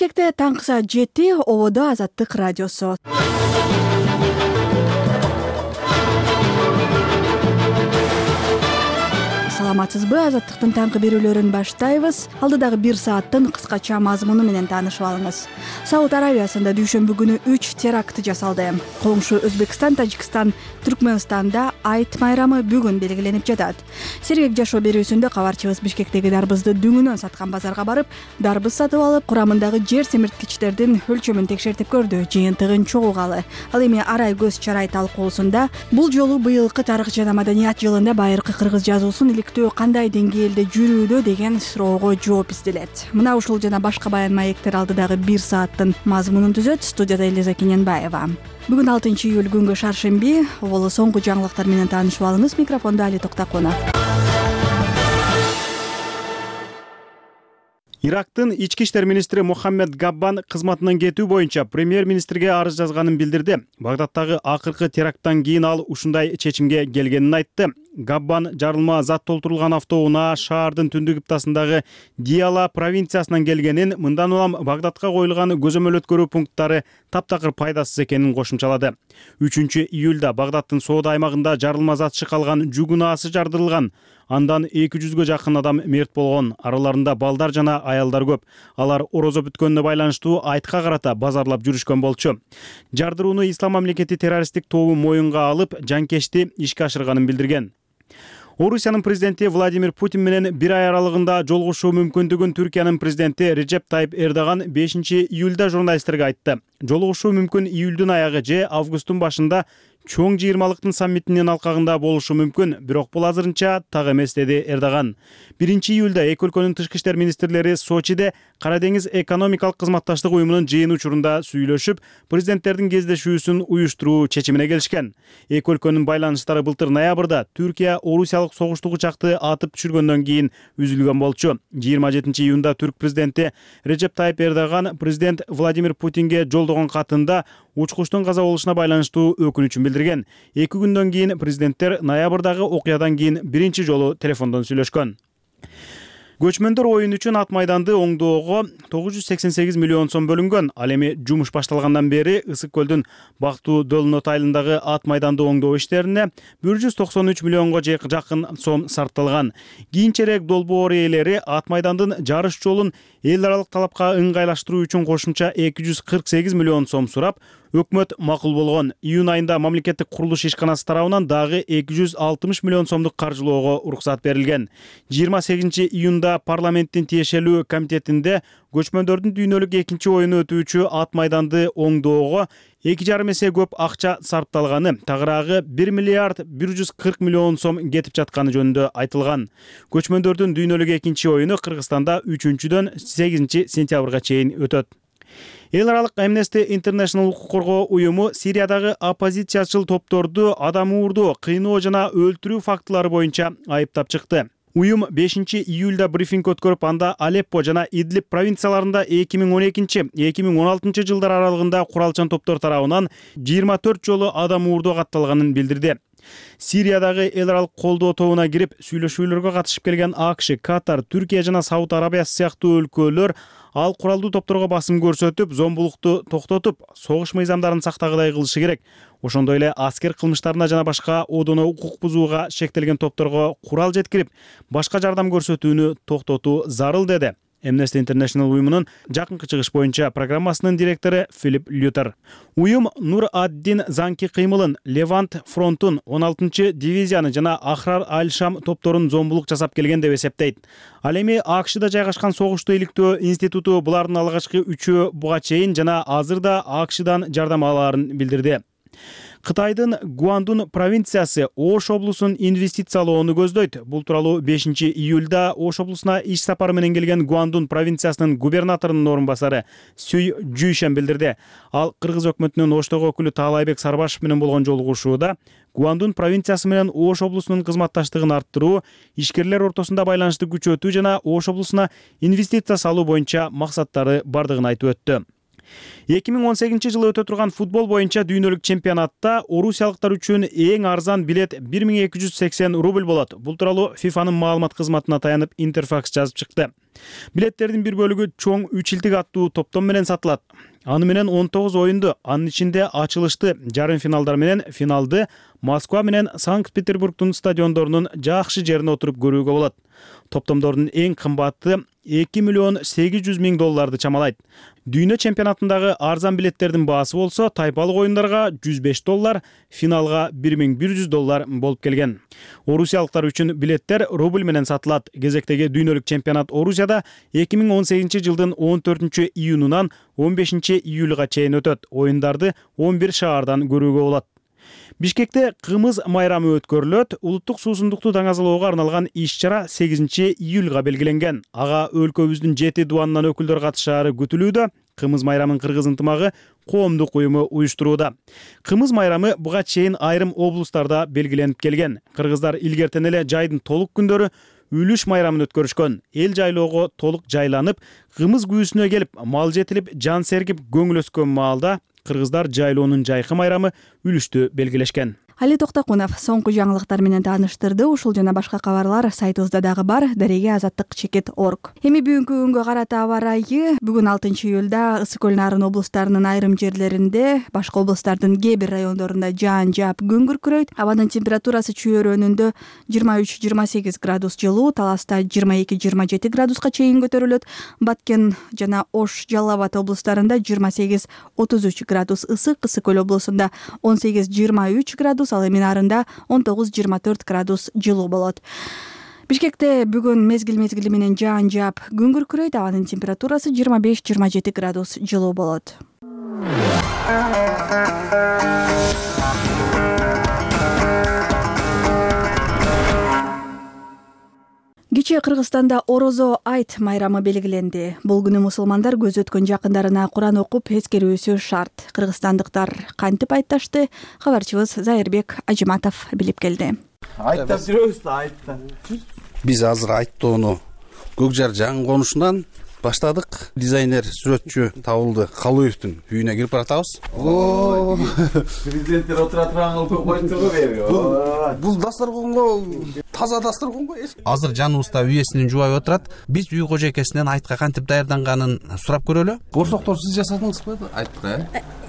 Бишкекте таңкы саат 7 ободо Азаттык радиосу. Саламатсызбы? Азаттыктын таңкы берүүлөрүн баштайбыз. Алдыдагы 1 сааттын кыскача мазмуну менен таанышып алыңыз. Сауд Аравиясында дүйшөмбү күнү 3 теракт жасалды. Коңшу Өзбекстан, Тажикстан, Түркмөнстанда Айт майрамы бүгүн белгиленип жатат. Сергек жашоо берүүсүндө кабарчыбыз Бишкектеги дарбызды дүңүнөн саткан базарга барып, дарбыз сатып алып, курамындагы жер семирткичтердин өлчөмүн текшертип көрдү, жыйынтыгын чогугалы. Ал эми арай көз чарай талкуусунда бул жолу быйылкы тарых жана маданият жылында байыркы кыргыз жазуусун иликтөө кандай деңгээлде жүрүүдө деген суроого жооп изделет. Мына ушул жана башка баян маектер алдыдагы 1 сааттын мазмунун түзөт. Студияда Элиза Кененбаева. Бүгүн 6 июль күнгө шаршемби. Оболу соңку жаңылыктар менен таанышып алыңыз. Микрофондо Али Токтакунов. Ирактын ички иштер министри Мухаммед Габбан кызматынан кетүү боюнча премьер-министрге арыз жазганын билдирди. Багдадтагы акыркы теракттан кийин ал ушундай чечимге келгенин айтты. Габбан жарылма зат толтурулган автоунаа шаардын түндүк ыптасындагы Диала провинциясынан келгенин, мындан улам Багдадка коюлган көзөмөл-өткөрүү пункттары таптакыр пайдасыз экенин кошумчалады. 3 июлда Багдадтын соода аймагында жарылма зат шыкалган жүк унаасы жардырылган. Андан 200-гө жакын адам мерт болгон. Араларында балдар жана аялдар көп. Алар орозо бүткөнүнө байланыштуу айтка карата базарлап жүрүшкөн болчу. Жардырууну Ислам мамлекети террористтик тобу моюнга алып, жанкечти ишке ашырганын билдирген. Орусиянын президенти Владимир Путин менен 1 ай аралыгында жолугушуу мүмкүндүгүн Түркиянын президенти Реджеп Тайып Эрдоган 5 июлда журналисттерге айтты. Жолугушуу мүмкүн июлдун аягы же августтун башында чоң жыйырмалыктын саммитинин алкагында болушу мүмкүн, бирок бул азырынча так эмес, деди Эрдоган. 1 июлда эки өлкөнүн тышкы иштер министрлери Сочиде Кара деңиз экономикалык кызматташтык уюмунун жыйын учурунда сүйлөшүп, президенттердин кездешүүсүн уюштуруу чечимине келишкен. Эки өлкөнүн байланыштары былтыр ноябрда Түркия орусиялык согуштук учакты атып түшүргөндөн кийин үзүлгөн болчу. 27 июнда түрк президенти Реджеп Тайып Эрдоган президент Владимир Путинге жолдогон катында учкучтун каза болушуна байланыштуу өкүнүчүн билдирген. 2 күндөн кийин президенттер ноябрдагы окуядан кийин биринчи жолу телефондон сүйлөшкөн. Көчмөндөр оюн үчүн ат майданды оңдоого 988 миллион сом бөлүнгөн. Ал эми жумуш башталгандан бери Ысык көлдүн Бактуу Дөлнөт айылындагы ат майданды оңдоо иштерине 193 миллионго жакын сом сарпталган. Кийинчерээк долбоор ээлери ат майдандын жарыш жолун эл аралык талапка ыңгайлаштыруу үчүн кошумча 248 миллион сом сурап, өкмөт макул болгон. Июнь айында мамлекеттик курулуш ишканасы тарабынан дагы 260 миллион сомдук каржылоого уруксат берилген. 28 июнда парламенттин тиешелүү комитетинде көчмөндөрдүн дүйнөлүк экинчи оюну өтүүчү ат майданды оңдоого 2,5 эсе көп акча сарпталганы, тагыраагы 1 миллиард 140 миллион сом кетип жатканы жөнүндө айтылган. Көчмөндөрдүн дүйнөлүк экинчи оюну Кыргызстанда 3-дөн 8 сентябрга чейин өтөт. Эл аралык Amnesty International укук коргоо уюму Сириядагы оппозициячыл топторду адам уурдоо, кыйноо жана өлтүрүү фактылары боюнча айыптап чыкты. Уюм 5 июлда брифинг өткөрүп, анда Алеппо жана Идлиб провинцияларында 2012-2016 жылдар аралыгында куралчан топтор тарабынан 24 жолу адам уурдоо катталганын билдирди. Сириядагы эл аралык колдоо тобуна кирип, сүйлөшүүлөргө катышып келген АКШ, Катар, Түркия жана Сауд Арабиясы сыяктуу өлкөлөр ал куралдуу топторго басым көрсөтүп, зомбулукту токтотуп, согуш мыйзамдарын сактагыдай кылышы керек. Ошондой эле аскер кылмыштарына жана башка одоно укук бузууга шектелген топторго курал жеткирип, башка жардам көрсөтүүнү токтотуу зарыл, деди Amnesty International уюмунун жакынкы чыгыш боюнча программасынын директору Филипп Лютер. Уюм Нур ад-Дин Занки кыймылын, Левант фронтун, 16 дивизияны жана Ахрар аль-Шам топторун зомбулук жасап келген деп эсептейт. Ал эми АКШда жайгашкан согушту иликтөө институту булардын алгачкы 3-өө буга чейин жана азырда АКШдан жардам алаарын билдирди. Кытайдын Гуандун провинциясы Ош облусун инвестициялоону көздөйт. Бул тууралуу 5 июлда Ош облусуна иш сапары менен келген Гуандун провинциясынын губернаторунун орун басары Сюй Жуйшен билдирди. Ал кыргыз өкмөтүнүн Оштогу өкүлү Таалайбек Сарбашев менен болгон жолугушууда Гуандун провинциясы менен Ош облусунун кызматташтыгын арттыруу, ишкерлер ортосунда байланышты күчөтүү жана Ош облусуна инвестиция салуу боюнча максаттары бардыгын айтып өттү. 2018-жылы өтө турган футбол боюнча дүйнөлүк чемпионатта орусиялыктар үчүн эң арзан билет 1280 рубль болот. Бул тууралуу ФИФАнын маалымат кызматына таянып Интерфакс жазып чыкты. Билеттердин бир бөлүгү чоң 3 илдик аттуу топтом менен сатылат. Аны менен 19 оюнду, анын ичинде ачылышты, жарым финалдар менен финалды Москва менен Санкт-Петербургдун стадиондорунун жакшы жерине отуруп көрүүгө болот. Топтомдордун эң кымбаты 2 миллион 800 миң долларды чамалайт. Дүйнө чемпионатындагы арзан билеттердин баасы болсо тайпалык оюндарга 105 доллар, финалга 1100 доллар болуп келген. Орусиялыктар үчүн билеттер рубль менен сатылат. Кезектеги дүйнөлүк чемпионат Орусияда 2018-жылдын 14 июнунан 15 июлга чейин өтөт. Оюндарды 11 шаардан көрүүгө болот. Бишкекте кымыз майрамы өткөрүлөт. Улуттук суусундукту даңазалоого арналган иш-чара 8 июлга белгиленген. Ага өлкөбүздүн 7 дубанынан өкүлдөр катышаары күтүлүүдө. Кымыз майрамын Кыргыз ынтымагы коомдук уюму уюштурууда. Кымыз майрамы буга чейин айрым облустарда белгиленип келген. Кыргыздар илгертен эле жайдын толук күндөрү үлүш майрамын өткөрүшкөн. Эл жайлоого толук жайланып, кымыз күүсүнө келип, мал жетилип, жан сергип көңүл өскөн маалда кыргыздар жайлоонун жайкы майрамы үлүштү белгилешкен. Али Токтокунов соңку жаңылыктар менен тааныштырды. Ушул жана башка кабарлар сайтыбызда дагы бар. Дареге азаттык.org. Эми бүгүнкү күнгө карата аба ырайы. Бүгүн 6 июлда Ысык көл Нарын облустарынын айрым жерлеринде, башка облустардын кээ бир райондорунда жаан-жаап күн күркүрөйт. Абанын температурасы чүйөрөнүндө 23-28 градус жылуу, Таласта 22-27 градуска чейин көтөрүлөт. Баткен жана Ош, Жалал Абад облустарында 28-33 градус ысык, Ысык көл облусунда 18-23 градус, ал эми Нарында 19-24 градус жылуу болот. Бишкекте бүгүн мезгил менен жаан-жаап күн күркүрөйт. Абанын температурасы 25-27 градус жылуу болот. Кечээ Кыргызстанда Орозо айт майрамы белгиленди. Бул күнү мусулмандар көз өткөн жакындарына Куран окуп эскерүүсү шарт. Кыргызстандыктар кантип айтташты? Кабарчыбыз Зайырбек Ажиматов билип келди. Айттап жүрөбүз да, айттан. Биз азыр айттоону Көкжар жаңы конушунан баштадык. Дизайнер, сүрөтчү табылды. Калуевдин үйүнө кирип баратабыз. Президенттер отура турган койчугу берип. Бул дасторконго таза дасторконго. Азыр жаныбызда үйесинин жубайы отурат. Биз үй кожойкесинен айтка кантип даярданганын сурап көрөлү. Борсоктор сиз жасадыңызбы айтка?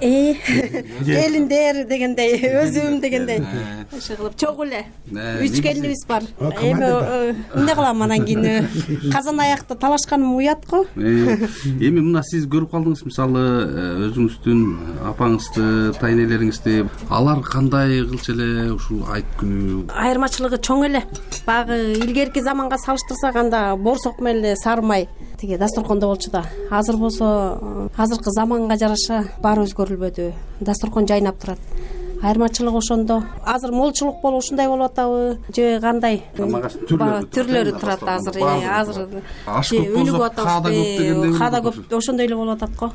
Келиндер дегендей, өзүм дегендей. Ошо кылып чогуу эле. 3 келинибиз бар. Эми эмне кылам анан кийин? Казан аякта талашканым уят го. Эми мына сиз көрүп калдыңыз, мисалы, өзүңүздүн апаңызды, тайнелериңизди, алар кандай кылчу эле ушул айт күнү? Айырмачылыгы чоң эле. Багы илгерки заманга салыштырсак анда борсок менен сармай тиги дасторкондо болчу да. Азыр болсо азыркы заманга жараша баары өзгөрүлбөдү. Дасторкон жайнап турат. Айырмачылык ошондо. Азыр молчулук болуп ушундай болуп атабы же кандай? Түрлөрү турат азыр. Азыр үлүгүп атабыз. Када көп ошондой эле болуп атат го.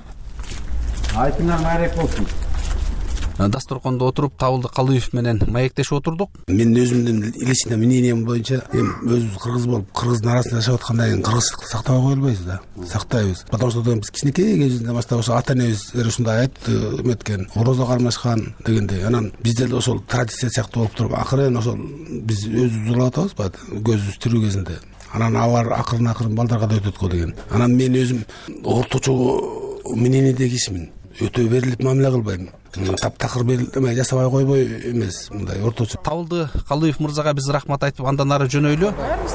Айтыңар майрек болсун. Дасторкондо отуруп Табылды Калуев менен маектешип отурдук. Мен өзүмдүн личный мнением боюнча өзүбүз кыргыз болуп, кыргыздын арасында жашап аткандан кийин кыргызчылыкты сактабай кое албайбыз да. Сактайбыз. Потому что биз кичинекей кезибизден баштап ошо ата энебиздер ушундай айтты, эметкен, орозо кармашкан дегендей. Анан бизде да ошол традиция сыяктуу болуп туруп, акырын ошол биз өзүбүз улап атабыз, көзүбүз тирүү кезинде. Анан алар акырын балдарга да өтөт го деген. Анан мен өзүм орточо мнениеде кишимин. Өтө берилип мамиле кылбайм. Таптакыр берилме жасабай койбой эмес, мындай орточо. Табылды Калуев мырзага биз рахмат айтып андан ары жөнөйлү.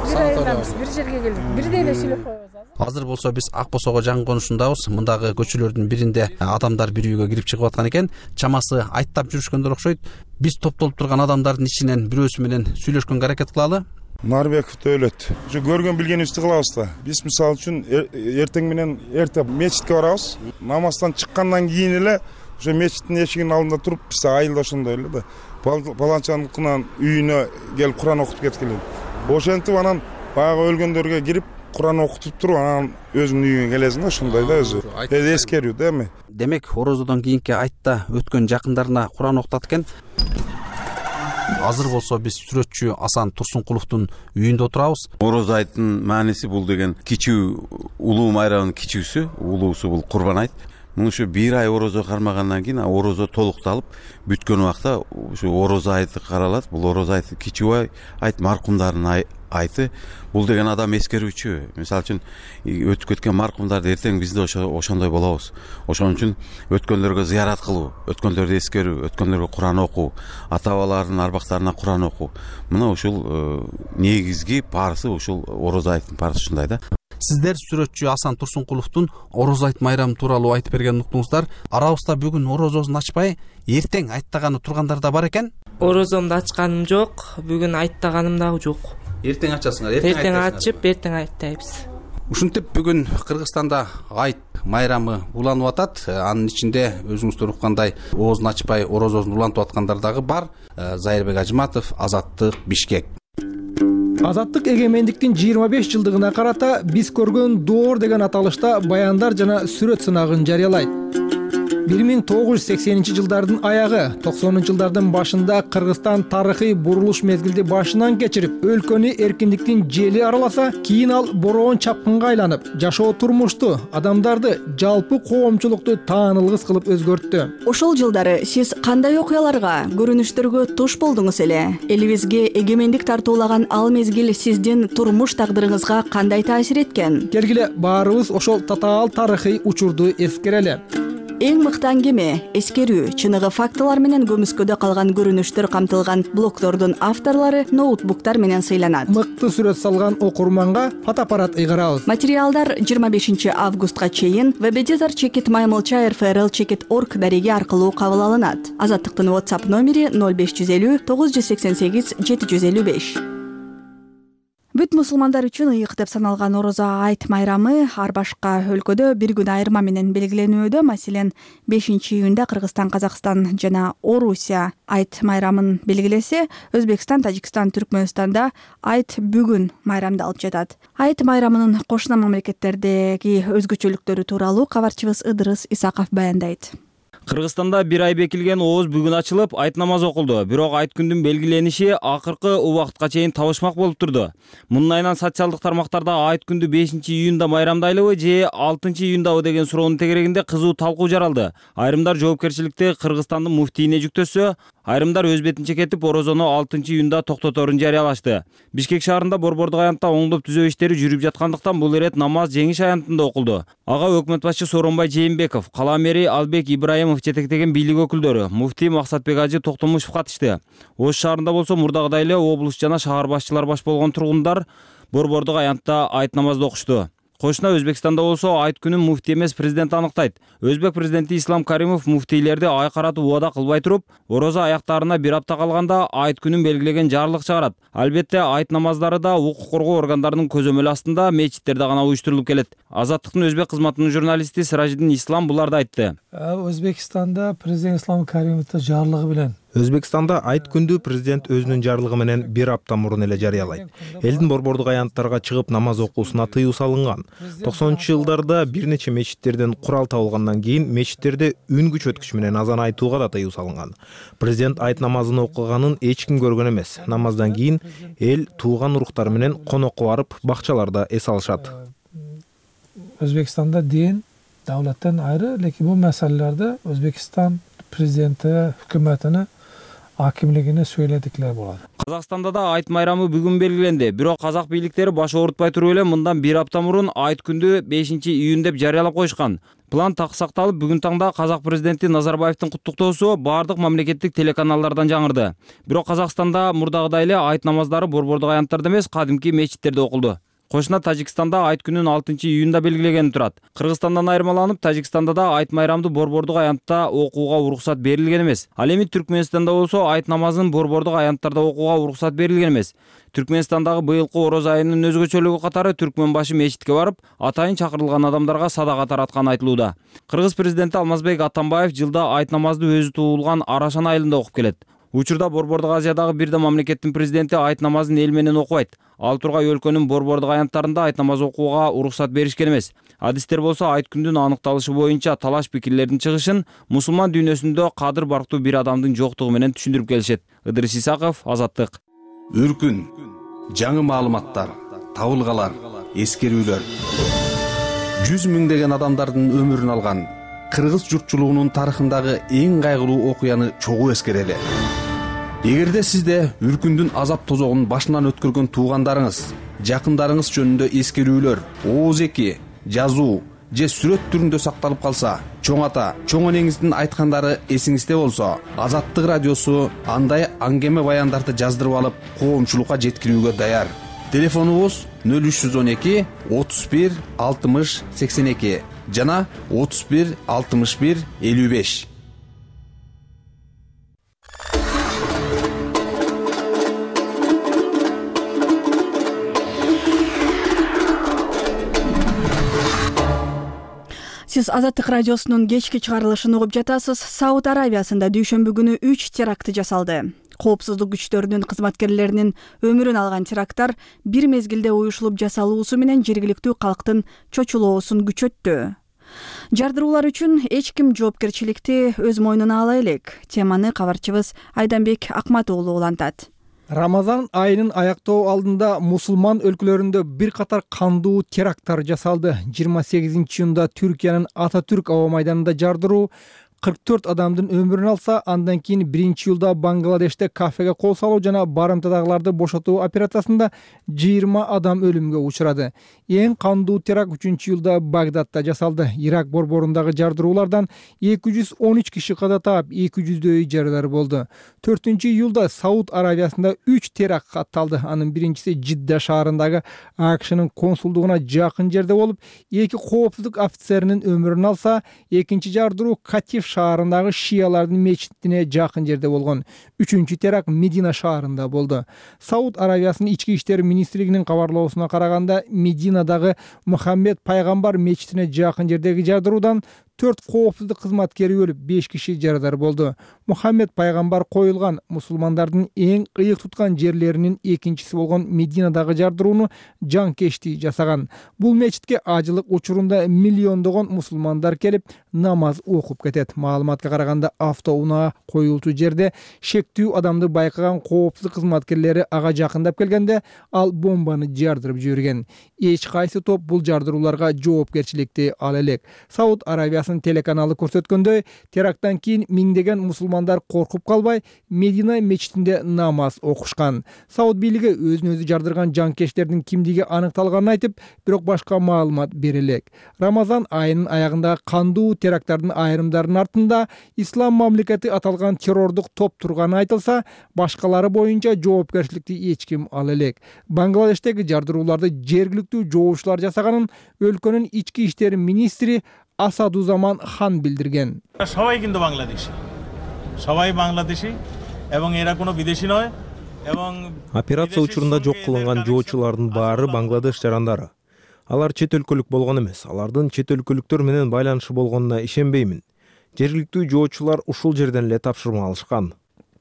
Бир жерге келдик. Бирдей эле сүйлөп коебуз. Азыр болсо биз Ак Босого жаңы конушундабыз. Мындагы көчөлөрдүн биринде адамдар бир үйгө кирип чыгып аткан экен. Чамасы айттап жүрүшкөндөр окшойт. Биз топтолуп турган адамдардын ичинен бирөөсү менен сүйлөшкөнгө аракет кылалы. Нарбеков Төлөт. Ушу көргөн билгенибизди кылабыз да. Биз мисалы үчүн эртең менен эрте мечитке барабыз. Намаздан чыккандан кийин эле ошо мечиттин эшигинин алдында туруп, биз айылда ошондой эле да. Баланчаныкынан үйүнө келип Куран окутуп кеткиле. Ошентип анан баягы өлгөндөргө кирип Куран окутуп туруп, анан өзүңдүн үйүңө келесиң да, ошондой да өзү. Эскерүү да эми. Демек, орозодон кийинки айтта өткөн жакындарына Куран окутат экен. Азыр болсо биз сүрөтчү Асан Турсункуловдун үйүндө отурабыз. Орозо айттын мааниси бул деген кичүү улуу майрамдын кичүүсү, улуусу бул Курбан айт. муну ушу 1 ай орозо кармагандан кийин орозо толукталып бүткөн убакта ушу орозо айты каралат. Бул орозо айты кичүү айт маркумдардын айты. Бул деген адам эскерүүчү. Мисалы үчүн өтүп кеткен маркумдарды эртең биз да ошондой болобуз. Ошон үчүн өткөндөргө зыярат кылуу, өткөндөрдү эскерүү, өткөндөргө Куран окуу, ата бабалардын арбактарына Куран окуу. Мына ушул негизги парсы, ушул орозо айттын парсы ушундай да. Сиздер сүрөтчү Асан Турсункуловдун орозо айт майрамы тууралуу айтып берген уктуңуздар. Арабызда бүгүн орозосун ачпай, эртең айттаганы тургандар да бар экен. Орозомду ачканым жок, бүгүн айттаганым дагы жок. Эртең ачасыңар, эртең ачып, эртең айттайбыз. Ушинтип бүгүн Кыргызстанда айт майрамы уланып атат. Анын ичинде өзүңүздөр уккандай оозун ачпай орозосун улантып аткандар дагы бар. Зайырбек Ажматов, Азаттык, Бишкек. Азаттык эгемендиктин 25 жылдыгына карата биз көргөн доор деген аталышта баяндар жана сүрөт сынагын жарыялайт. 1980-жылдардын аягы, 90-жылдардын башында Кыргызстан тарыхый бурулуш мезгилди башынан кечирип, өлкөнү эркиндиктин жели араласа, кийин ал бороон чапкынга айланып, жашоо турмушту, адамдарды, жалпы коомчулукту таанылгыс кылып өзгөрттү. Ошол жылдары сиз кандай окуяларга, көрүнүштөргө туш болдуңуз эле? Элибизге эгемендик тартуулаган ал мезгил сиздин турмуш тагдырыңызга кандай таасир эткен? Келгиле баарыбыз ошол татаал тарыхый учурду эскерели. Эң мыкты аңгеме, эскерүү, чыныгы фактылар менен көмүскөдө калган көрүнүштөр камтылган блогтордун авторлору ноутбуктар менен сыйланат. Мыкты сүрөт салган окурманга фотоаппарат ыйгарабыз. Материалдар 25 августка чейин www.mylchefrl.org дареги аркылуу кабыл алынат. Азаттыктын WhatsApp номери 0550 988 755. Бүт мусулмандар үчүн ыйык деп саналган орозо айт майрамы ар башка өлкөдө бир күн айырма менен белгиленүүдө. Маселен, 5-июнда Кыргызстан, Казакстан жана Орусия айт майрамын белгилесе, Өзбекстан, Тажикстан, Түркмөнстанда айт бүгүн майрамдалып жатат. Айт майрамынын кошуна мамлекеттердеги өзгөчөлүктөрү тууралуу кабарчыбыз Ыдырыс Исаков баяндайт. Кыргызстанда 1 ай бекилген ооз бүгүн ачылып, айт намазы окулду. Бирок айт күндүн белгилениши акыркы убакытка чейин табышмак болуп турду. Мунун айынан социалдык тармактарда айт күндү 5-июнда майрамдайлыбы же 6-июндабы деген суроонун тегерегинде кызуу талкуу жаралды. Айрымдар жоопкерчиликти Кыргызстандын муфтийине жүктөсө, айрымдар өз бетинче кетип орозону 6-июнда токтоторун жарыялашты. Бишкек шаарында борбордук аянтта оңдоп түзөө иштери жүрүп жаткандыктан бул ирет намаз жеңиш аянтында окулду. Ага өкмөт башчы Сооронбай Жээнбеков, кала мэри Албек Ибраимов жетектеген бийлик өкүлдөрү, муфтий Максатбек Ажы Токтомушев катышты. Ош шаарында болсо мурдагыдай эле облус жана шаар башчылары баш болгон тургундар борбордук аянтта айт намазды окушту. Кошуна Өзбекстанда болсо айт күнүн муфтий эмес президент аныктайт. Өзбек президенти Ислам Каримов муфтийлерди ай каратып убада кылбай туруп, орозо аяктарына 1 апта калганда айт күнүн белгилеген жарлык чыгарат. Албетте айт намаздары да укук коргоо органдарынын көзөмөлү астында мечиттерде гана уюштурулуп келет. Азаттыктын өзбек кызматынын журналисти Сиражиддин Ислам буларды айтты. Өзбекстанда президент Ислам Каримовдун жарлыгы менен Өзбекстанда айт күндү президент өзүнүн жарлыгы менен 1 апта мурун эле жарыялайт. Элдин борбордук аянттарга чыгып намаз окуусуна тыюу салынган. 90-жылдарда бир нече мечиттерден курал табылгандан кийин мечиттерде үн күч өткүч менен азан айтууга да тыюу салынган. Президент айт намазын окуганын эч ким көргөн эмес. Намаздан кийин эл тууган уруктары менен конокко барып, бакчаларда эс алышат. Өзбекстанда дин давлаттан айры, лекин бул маселелерде Өзбекстан президенти, өкмөтүнүн акимлигине сөйледиклер болот. Казакстанда да айт майрамы бүгүн белгиленди. Бирок казак бийликтери баш оорутпай туруп эле мындан 1 апта мурун айт күндү 5-июн деп жарыялап коюшкан. План так сакталып, бүгүн таңда казак президенти Назарбаевдин куттуктоосу бардык мамлекеттик телеканалдардан жаңырды. Бирок Казакстанда мурдагыдай эле айт намаздары борбордук аянттарда эмес, кадимки мечиттерде окулду. Кошуна Тажикстанда айт күнүн 6-июнда белгилеген турат. Кыргызстандан айырмаланып, Тажикстанда да айт майрамды борбордук аянтта окууга уруксат берилген эмес. Ал эми Түркмөнстанда болсо айт намазын борбордук аянттарда окууга уруксат берилген эмес. Түркмөнстандагы быйылкы орозо айынын өзгөчөлүгү катары түркмөн башы мечитке барып, атайын чакырылган адамдарга садака таратканы айтылууда. Кыргыз президенти Алмазбек Атамбаев жылда айт намазды өзү туулган Арашан айылында окуп келет. Учурда борбордук Азиядагы бир да мамлекеттин президенти айт намазын эл менен окубайт. Ал тургай өлкөнүн борбордук аянттарында айт намаз окууга уруксат беришкен эмес. Адистер болсо айт күндүн аныкталышы боюнча талаш пикирлердин чыгышын мусулман дүйнөсүндө кадыр барктуу бир адамдын жоктугу менен түшүндүрүп келишет. Ыдырыс Исаков, Азаттык. Үркүн, жаңы маалыматтар, табылгалар, эскерүүлөр. 100 миңдеген адамдардын өмүрүн алган кыргыз журтчулугунун тарыхындагы эң кайгылуу окуяны чогуу эскерели. Эгерде сизде үркүндүн азап тозогун башынан өткөргөн туугандарыңыз, жакындарыңыз жөнүндө эскерүүлөр, ооз-эки, жазуу же сүрөт түрүндө сакталып калса, чоң ата, чоң энеңиздин айткандары эсиңизде болсо, Азаттык радиосу андай аңгеме баяндарды жаздырып алып, коомчулукка жеткирүүгө даяр. Телефонубуз 0312 31 60 82 жана 31 61 55. Сиз Азаттык радиосунун кечки чыгарылышын угуп жатасыз. Сауд Аравиясында дүйшөмбү күнү 3 теракты жасалды. Коопсуздук күчтөрүнүн кызматкерлеринин өмүрүн алган теракттар бир мезгилде уюшулуп жасалуусу менен жергиликтүү калктын чочулоосун күчөттү. Жардыруулар үчүн эч ким жоопкерчиликти өз мойнуна ала элек. Теманы кабарчыбыз Айданбек Акматуулу улантат. Рамазан айынын аяктоо алдында мусулман өлкөлөрүндө бир катар кандуу теракттар жасалды. 28-июнда Түркиянын Ататүрк аба майданында жардыруу 44 адамдын өмүрүн алса, андан кийин 1-июлда Бангладеште кафеге кол салуу жана барымтадагыларды бошотуу операциясында 20 адам өлүмгө учурады. Эң кандуу теракт 3-июлда Багдадта жасалды. Ирак борборундагы жардыруулардан 213 киши каза таап, 200дөй жаралар болду. 4-июлда Сауд Аравиясында 3 теракт катталды. Анын биринчиси Жидда шаарындагы АКШнын консулдугуна жакын жерде болуп, 2 коопсуздук офицеринин өмүрүн алса, экинчи жардыруу Катиф шаарындагы шиялардын мечитине жакын жерде болгон. 3-чү теракт Медина шаарында болду. Сауд Аравиясынын ички иштер министрлигинин кабарлоосуна караганда, Мединадагы Мухаммед пайгамбар мечитине жакын жердеги жардыруудан 4 коопсуздук кызматкери өлүп, 5 киши жарадар болду. Мухаммед пайгамбар коюлган мусулмандардын эң ыйык туткан жерлеринин экинчиси болгон Мединадагы жардырууну жанкечти жасаган. Бул мечитке ажылык учурунда миллиондогон мусулмандар келип, намаз окуп кетет. Маалыматка караганда, автоунаа коюлчу жерде шектүү адамды байкаган коопсуздук кызматкерлери ага жакындап келгенде, ал бомбаны жардырып жиберген. Эч кайсы топ бул жардырууларга жоопкерчиликти ала элек. Сауд Аравиясынын телеканалы көрсөткөндөй, теракттан кийин миңдеген мусулмандар коркуп калбай, Медина мечитинде намаз окушкан. Сауд бийлиги өзүн өзү жардырган жанкечтердин кимдиги аныкталганын айтып, бирок башка маалымат бере элек. Рамазан айынын аягындагы кандуу теракттардын айрымдарынын артында ислам мамлекети аталган террордук топ турганы айтылса, башкалары боюнча жоопкерчиликти эч ким ала элек. Бангладештеги жардырууларды жергиликтүү жоочулар жасаганын өлкөнүн ички иштер министри Асадузаман хан билдирген. সবাই কিন্তু বাংলাদেশী, সবাই বাংলাদেশী এবং এরা কোনো বিদেশি নয় এবং операция учурунда жок кылынган жоочулардын баары Бангладеш жарандары. Алар чет өлкөлүк болгон эмес. Алардын чет өлкөлүктөр менен байланышы болгонуна ишенбеймин. Жергиликтүү жоочулар ушул жерден эле тапшырма алышкан.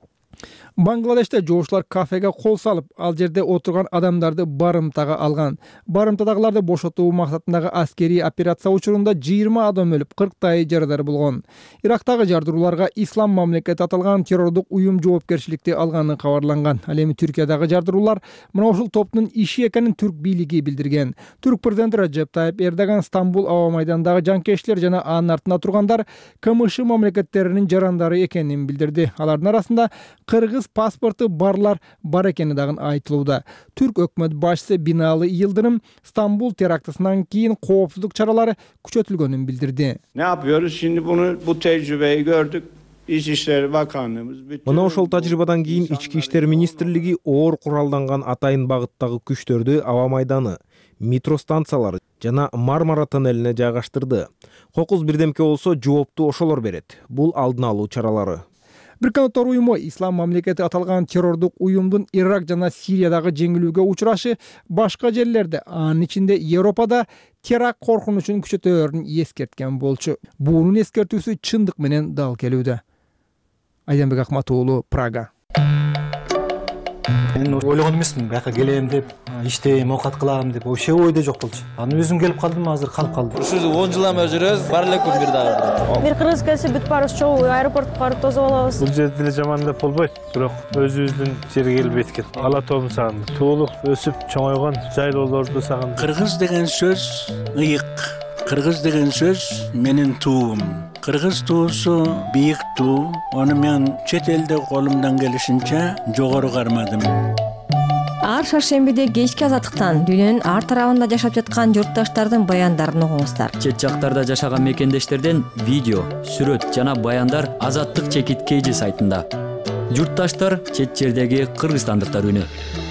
Бангладеште жоочулар кафеге кол салып, ал жерде отурган адамдарды барымтага алган. Барымтадагыларды бошотуу максатындагы аскерий операция учурунда 20 адам өлүп, 40 жарадар болгон. Ирактагы жардырууларга ислам мамлекети аталган террордук уюм жоопкерчиликти алганы кабарланган. Ал эми Түркиядагы жардыруулар мына ушул топтун иши экенин түрк бийлиги билдирген. Түрк президенти Раджеп Тайип Эрдоган Стамбул аба майданындагы жанкечтер жана анын артында тургандар КМШ мамлекеттеринин жарандары экенин билдирди. Алардын арасында кыргыз паспорту барлар бар экени дагы айтылууда. Түрк өкмөт башчысы Бинали Йылдырым Стамбул терактысынан кийин коопсуздук чаралары күчөтүлгөнүн билдирди. Ne yapıyoruz? Şimdi bu tecrübeyi gördük. İçişleri Bakanlığımız Мына ошол тажрыйбадан кийин ички иштер министрлиги оор куралданган атайын багыттагы күчтөрдү аба майданы, метро станциялары жана Мармара тоннелине жайгаштырды. Кокуз бирдемке болсо жоопту ошолор берет. Бул алдын алуу чаралары. Бириккен Улуттар уюму ислам мамлекети аталган террордук уюмдун Ирак жана Сириядагы жеңилүүгө учурашы башка жерлерде, анын ичинде Европада теракт коркунучун күчөтөөрүн эскерткен болчу. Буунун эскертүүсү чындык менен дал келүүдө. Айданбек Акматуулу, Прага. Мен ойлогон эмесмин, бияка келем деп, иштейм, оокат кылам деп, вообще ойдо жок болчу. Анан өзүм келип калдым, азыр калып калдым. Ушул 10 жыл эме жүрөбүз, бар эле күн бир дагы. Бир кыргыз келсе бүт баарыбыз чогуу аэропортко барып тосуп алабыз. Бул жерде деле жаман деп болбойт, бирок өзүбүздүн жерге келип эткен. Ала тоом сагындым. Туулуп, өсүп, чоңойгон жайлоолорду сагындым. Кыргыз деген сөз ыйык. Кыргыз деген сөз менин туум. Кыргыз туусу бийик туу. Аны мен чет элде колумдан келишинче жогору кармадым. Ар шаршембиде кечки азаттыктан дүйнөнүн ар тарабында жашап жаткан журтташтардын баяндарын угуңуздар. Чет жактарда жашаган мекендештерден видео, сүрөт жана баяндар Азаттык Чекит-KG сайтында. Журтташтар чет жердеги кыргызстандыктар үнү.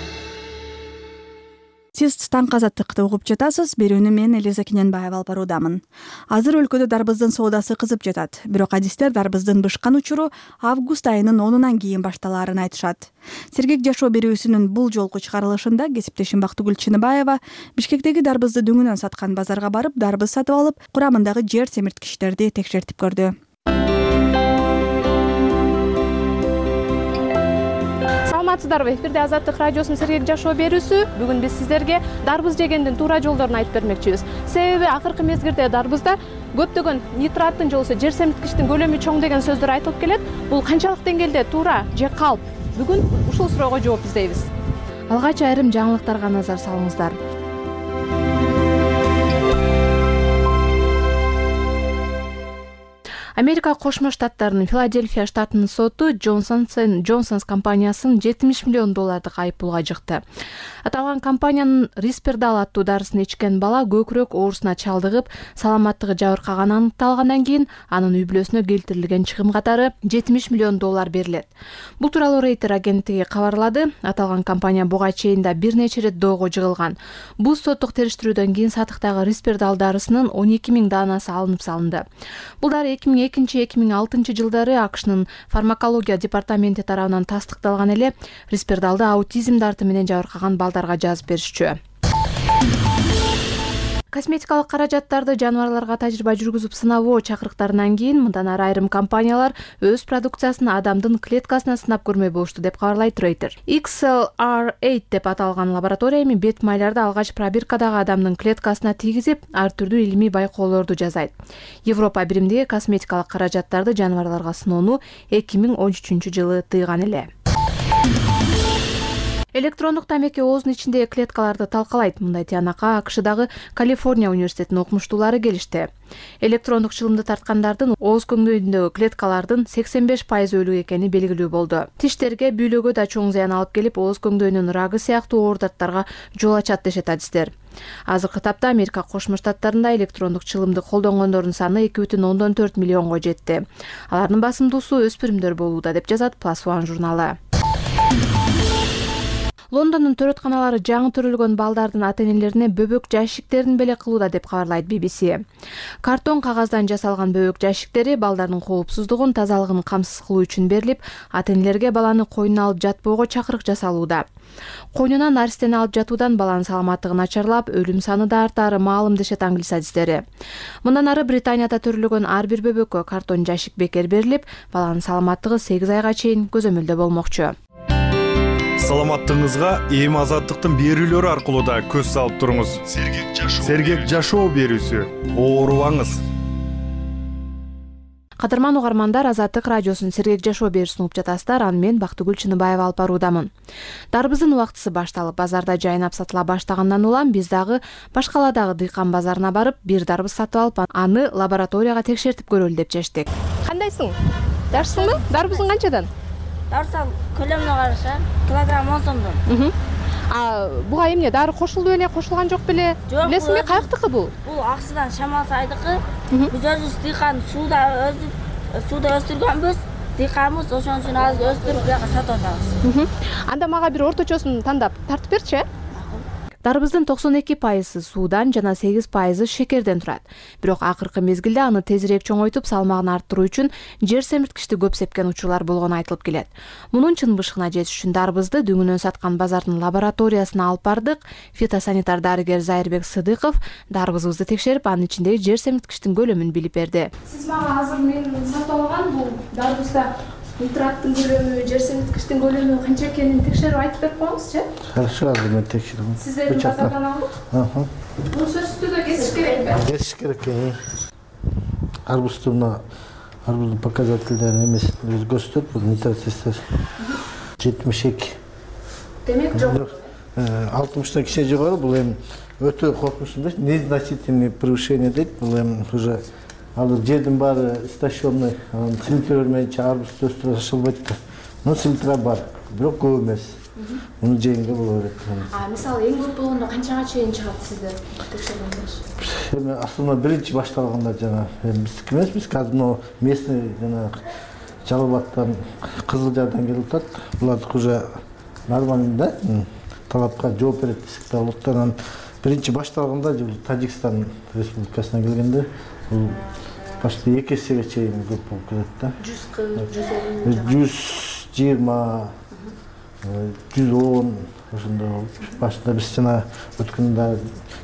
Сиз таңкы азаттыкты угуп жатасыз. Берүүнү мен Элиза Кененбаева алып баруудамын. Азыр өлкөдө дарбыздын соодасы кызып жатат. Бирок адистер дарбыздын бышкан учуру август айынын 10-унан кийин башталаарын айтышат. Сергек жашоо берүүсүнүн бул жолку чыгарылышында кесиптешим Бактыгүл Чыныбаева Бишкектеги дарбызды дүңүнөн саткан базарга барып, дарбыз сатып алып, курамындагы жер семирткичтерди текшертип көрдү. Саламатсыздарбы? Эфирде Азаттык радиосунун сергек жашоо берүүсү. Бүгүн биз сиздерге дарбыз жегендин туура жолдорун айтып бермекчибиз. Себеби акыркы мезгилде дарбызда көптөгөн нитраттын же болбосо жер семирткичтин көлөмү чоң деген сөздөр айтылып келет. Бул канчалык деңгээлде туура же калп? Бүгүн ушул суроого жооп издейбиз. Алгач айрым жаңылыктарга назар салыңыздар. Америка Кошмо Штаттарынын Филадельфия штатынын соту Джонсонс компаниясын $70 миллион айыппулга жыкты. Аталган компаниянын Риспирдал аттуу дарысын ичкен бала көкүрөк оорусуна чалдыгып, саламаттыгы жабыркаганы аныкталгандан кийин анын үй бүлөсүнө келтирилген чыгым катары $70 миллион берилет. Бул тууралуу Рейтер агенттиги кабарлады. Аталган компания буга чейин да бир нече ирет доого жыгылган. Бул соттук териштирүүдөн кийин сатыктагы Риспирдал дарысынын 12 000 данасы алынып салынды. Бул дары 2002-2006 жылдары АКШнын фармакология департаменти тарабынан тастыкталган эле Риспирдалды аутизм дарты менен жабыркаган балдарга жазып беришчү. Косметикалык каражаттарды жаныбарларга тажрыйба жүргүзүп сынабоо чакырыктарынан кийин мындан ары айрым компаниялар өз продукциясын адамдын клеткасына сынап көрмөй болушту деп кабарлайт Рейтер. XLR8 деп аталган лаборатория эми бет майларды алгач пробиркадагы адамдын клеткасына тийгизип, ар түрдүү илимий байкоолорду жасайт. Европа биримдиги косметикалык каражаттарды жаныбарларга сыноону 2013 жылы тыйган эле. Электрондук тамеки оозунун ичиндеги клеткаларды талкалайт. Мындай тыянакка АКШдагы Калифорния университетинин окумуштуулары келишти. Электрондук чылымды тарткандардын ооз көңдөйүндөгү клеткалардын 85% өлүк экени белгилүү болду. Тиштерге, бүйлөгө да чоң зыян алып келип, ооз көңдөйүнүн рагы сыяктуу оор дарттарга жол ачат дешет адистер. Азыркы тапта Америка Кошмо Штаттарында электрондук чылымды колдонгондордун саны 2,4 миллионго жетти. Алардын басымдуусу өспүрүмдөр болууда деп жазат Plus One журналы. Лондондун төрөтканалары жаңы төрөлгөн балдардын ата-энелерине бөбөк жашиктерин беле кылууда деп кабарлайт BBC. Картон кагаздан жасалган бөбөк жашиктери балдардын коопсуздугун, тазалыгын камсыз кылуу үчүн берилип, ата-энелерге баланы койнуна алып жатпоого чакырык жасалууда. Койнунан наристени алып жатуудан баланын саламаттыгы начарлап, өлүм саны да артаары маалым дешет англис адистери. Мындан ары Британияда төрөлгөн ар бир бөбөккө картон жашик бекер берилип, баланын саламаттыгы 8 айга чейин көзөмөлдө болмокчу. Саламаттыгыңызга эми азаттыктын берүүлөрү аркылуу да көз салып туруңуз. Сергек жашоо берүүсү. Оорубаңыз. Кадырман угармандар, Азаттык радиосунун сергек жашоо берүүсүн угуп жатасыздар. Аны мен Бактыгүл Чыныбаева алып баруудамын. Дарбыздын убактысы башталып, базарда жайнап сатыла баштагандан улам биз дагы башкаладагы дыйкан базарына барып, бир дарбыз сатып алып, аны лабораторияга текшертип көрөлү деп чечтик. Кандайсың? Жакшысыңбы? Дарбызың канчадан? Дарсам көлөмүнө караша килограмм 10 сомдон. Буга эмне дары кошулду беле, кошулган жок беле? Билесиңби каяктыкы бул? Бул Аксыдан Шамал сайдыкы. Биз өзүбүз дыйкан сууда өстүргөнбүз. Дыйканбыз, ошон үчүн азыр өстүрүп бияка сатып атабыз. Анда мага бир орточосун тандап тартып берчи. Дарбыздын 92% суудан жана 8% шекерден турат. Бирок акыркы мезгилде аны тезирээк чоңойтуп, салмагын арттыруу үчүн жер семирткичти көп сепкен учурлар болгону айтылып келет. Мунун чын бышыгына жетиш үчүн дарбызды дүңүнөн саткан базардын лабораториясына алып бардык. Фитосанитар дарыгер Зайырбек Сыдыков дарбызыбызды текшерип, анын ичиндеги жер семирткичтин көлөмүн билип берди. Сиз мага азыр мен сатып алган бул дарбызда нитраттын көлөмү, жер семирткичтин көлөмү канча экенин текшерип айтып берип коюңузчу. Хорошо, азыр мен текшерем. Сиздердин базардан алдык? Бул сөзсүздү да кесиш керекпи? Кесиш керек. Арбуздун показательдери эмес өзү көрсөтөт, бул нитрат системасы 72. Демек жок. 60 киши жогору, бул эми өтө коркунучтуу эмес, незначительный превышение дейт, бул эми уже Ал жердин баары стационный, фильтр бермейинче арбузду өстүрө ашылбайт да. Но фильтра бар, бирок көп эмес. Муну жегенге боло берет. Мисалы эң көп болгондо канчага чейин чыгат сизде текшергендер? Эми асылына биринчи башталганда жана биздики эмес, биз азыр мына местный жана Жалал Абадтан, Кызыл Жардан келип атат. Булардык уже нормально да. Талапка жооп берет десек да болот. Анан биринчи башталганда Тажикстан Республикасына келгенде бул почти 2 эсеге чейин көп болуп кетет да. 120, 110 ошондой болуп. Башында биз жана өткөндө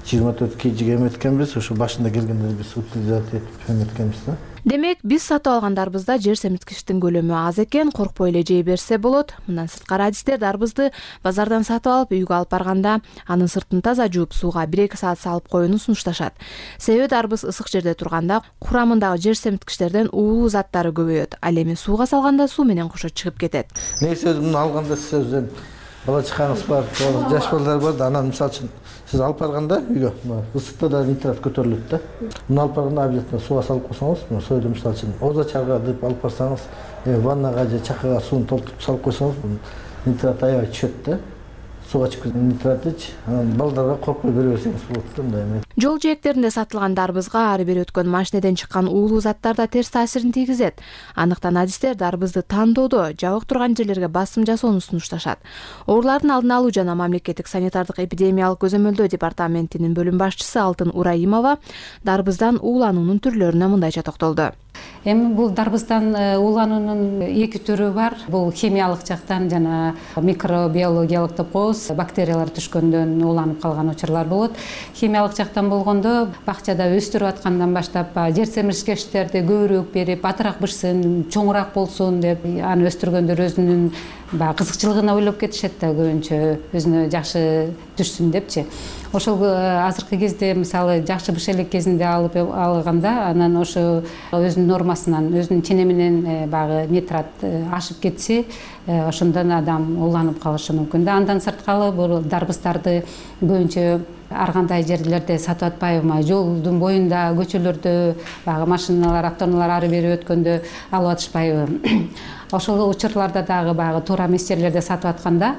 24 kg'ga эметкенбиз, ошо башында келгенде биз утилизация этип эметкенбиз да. Демек, биз сатып алган дарбызда жер семирткичтин көлөмү аз экен, коркпой эле жей берсе болот. Мындан сырткары адистер дарбызды базардан сатып алып, үйгө алып барганда анын сыртын таза жууп, сууга 1-2 саат салып коюуну сунушташат. Себеби дарбыз ысык жерде турганда курамындагы жер семирткичтерден уулуу заттары көбөйөт. Ал эми сууга салганда суу менен кошо чыгып кетет. Негизи муну алганда сизден бала чакаңыз бар, жаш балдар бар да, анан мисалы үчүн сиз алып барганда үйгө ысыкта да нитрат көтөрүлөт да. Муну алып барганда обязательно сууга салып койсоңуз, союлду мисалы үчүн оза чарга деп алып барсаңыз, ваннага же чакага сууну толтуруп салып койсоңуз, нитрат аябай түшөт да. Сууга чыгып нитрат ич, анан балдарга коркпой бере берсеңиз болот да мындай. Жол жээктеринде сатылган дарбызга ары бери өткөн машинеден чыккан уулуу заттар да терс таасирин тийгизет. Андыктан адистер дарбызды тандоодо жабык турган жерлерге басым жасоону сунушташат. Оорулардын алдын алуу жана мамлекеттик санитардык эпидемиялык көзөмөлдөө департаментинин бөлүм башчысы Алтын Ураимова дарбыздан уулануунун түрлөрүнө мындайча токтолду. Эми бул дарбыздан уулануунун 2 түрү бар. Бул химиялык жактан жана микробиологиялык деп коебуз, бактериялар түшкөндөн ууланып калган учурлар болот. Химиялык жактан болгондо бакчада өстүрүп аткандан баштап жер семирткичтерди көбүрөөк берип, атыраак бышсын, чоңураак болсун деп аны өстүргөндөр өзүнүн кызыкчылыгына ойлоп кетишет да, көбүнчө өзүнө жакшы түшсүн депчи. Ошол азыркы кезде мисалы жакшы быш элек кезинде алып алганда, анан ошо өзүнүн нормасынан, өзүнүн ченеминен багы нитрат ашып кетсе, ошондон адам ууланып калышы мүмкүн да. Андан сырткары бул дарбыздарды көбүнчө ар кандай жерлерде сатып атпайбы, жолдун боюнда, көчөлөрдө багы машиналар, автоунаалар ары бери өткөндө алып атышпайбы. Ошол учурларда дагы багы туура эмес жерлерде сатып атканда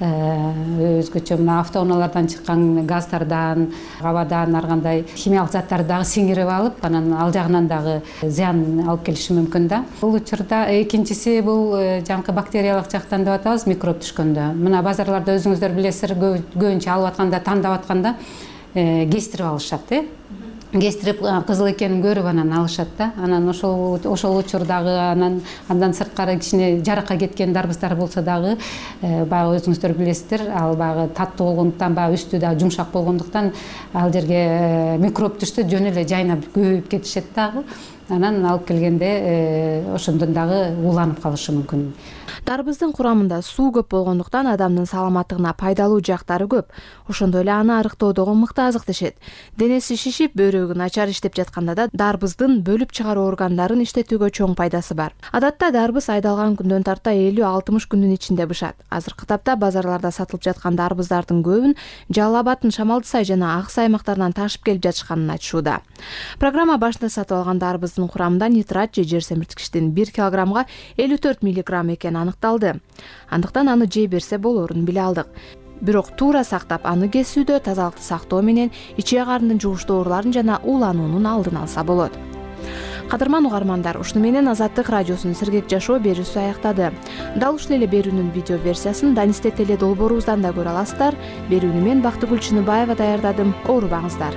өзгөчө мына автоунаалардан чыккан газдардан, абадан ар кандай химиялык заттарды дагы сиңирип алып, анан ал жагынан дагы зыян алып келиши мүмкүн да. Бул учурда экинчиси бул жанакы бактериялык жактан деп атабыз, микроб түшкөндө. Мына базарларда өзүңүздөр билесиздер, көбүнчө алып атканда, тандап атканда кестирип алышат, кестирип кызыл экенин көрүп анан алышат да. Анан ошол учурдагы андан сырткары кичине жаракка кеткен дарбыздар болсо дагы багы өзүңүздөр билесиздер, ал багы таттуу болгондуктан, багы үстү дагы жумшак болгондуктан ал жерге микроб түштү жөн эле жайнап көбөйүп кетишет дагы. Анан алып келгенде ошондон дагы ууланып калышы мүмкүн. Дарбыздын курамында суу көп болгондуктан адамдын саламаттыгына пайдалуу жактары көп. Ошондой эле аны арыктоодогу мыкты азык дешет. Денеси шишип, бөйрөгү начар иштеп жатканда да дарбыздын бөлүп чыгаруу органдарын иштетүүгө чоң пайдасы бар. Адатта дарбыз айдалган күндөн тарта 50-60 күндүн ичинде бышат. Азыркы тапта базарларда сатылып жаткан дарбыздардын көбүн Жалал Абадтын Шамалдысай жана Аксай аймактарынан ташып келип жатышканын айтышууда. Программа башында сатып алган дарбыздын курамында нитрат же жер семирткичтин 1 килограммга 54 миллиграмм экени аныкталды. Андыктан аны жей берсе болоорун биле алдык. Бирок туура сактап аны кесүүдө тазалыкты сактоо менен ичек карындын жугуштуу ооруларын жана уулануунун алдын алса болот. Кадырман угармандар, ушуну менен Азаттык радиосунун Сергек жашоо берүүсү аяктады. Дал ушул эле берүүнүн видео версиясын Данисте теле долбоорубуздан да көрө аласыздар. Берүүнү мен Бактыгүл Чыныбаева даярдадым. Оорубаңыздар.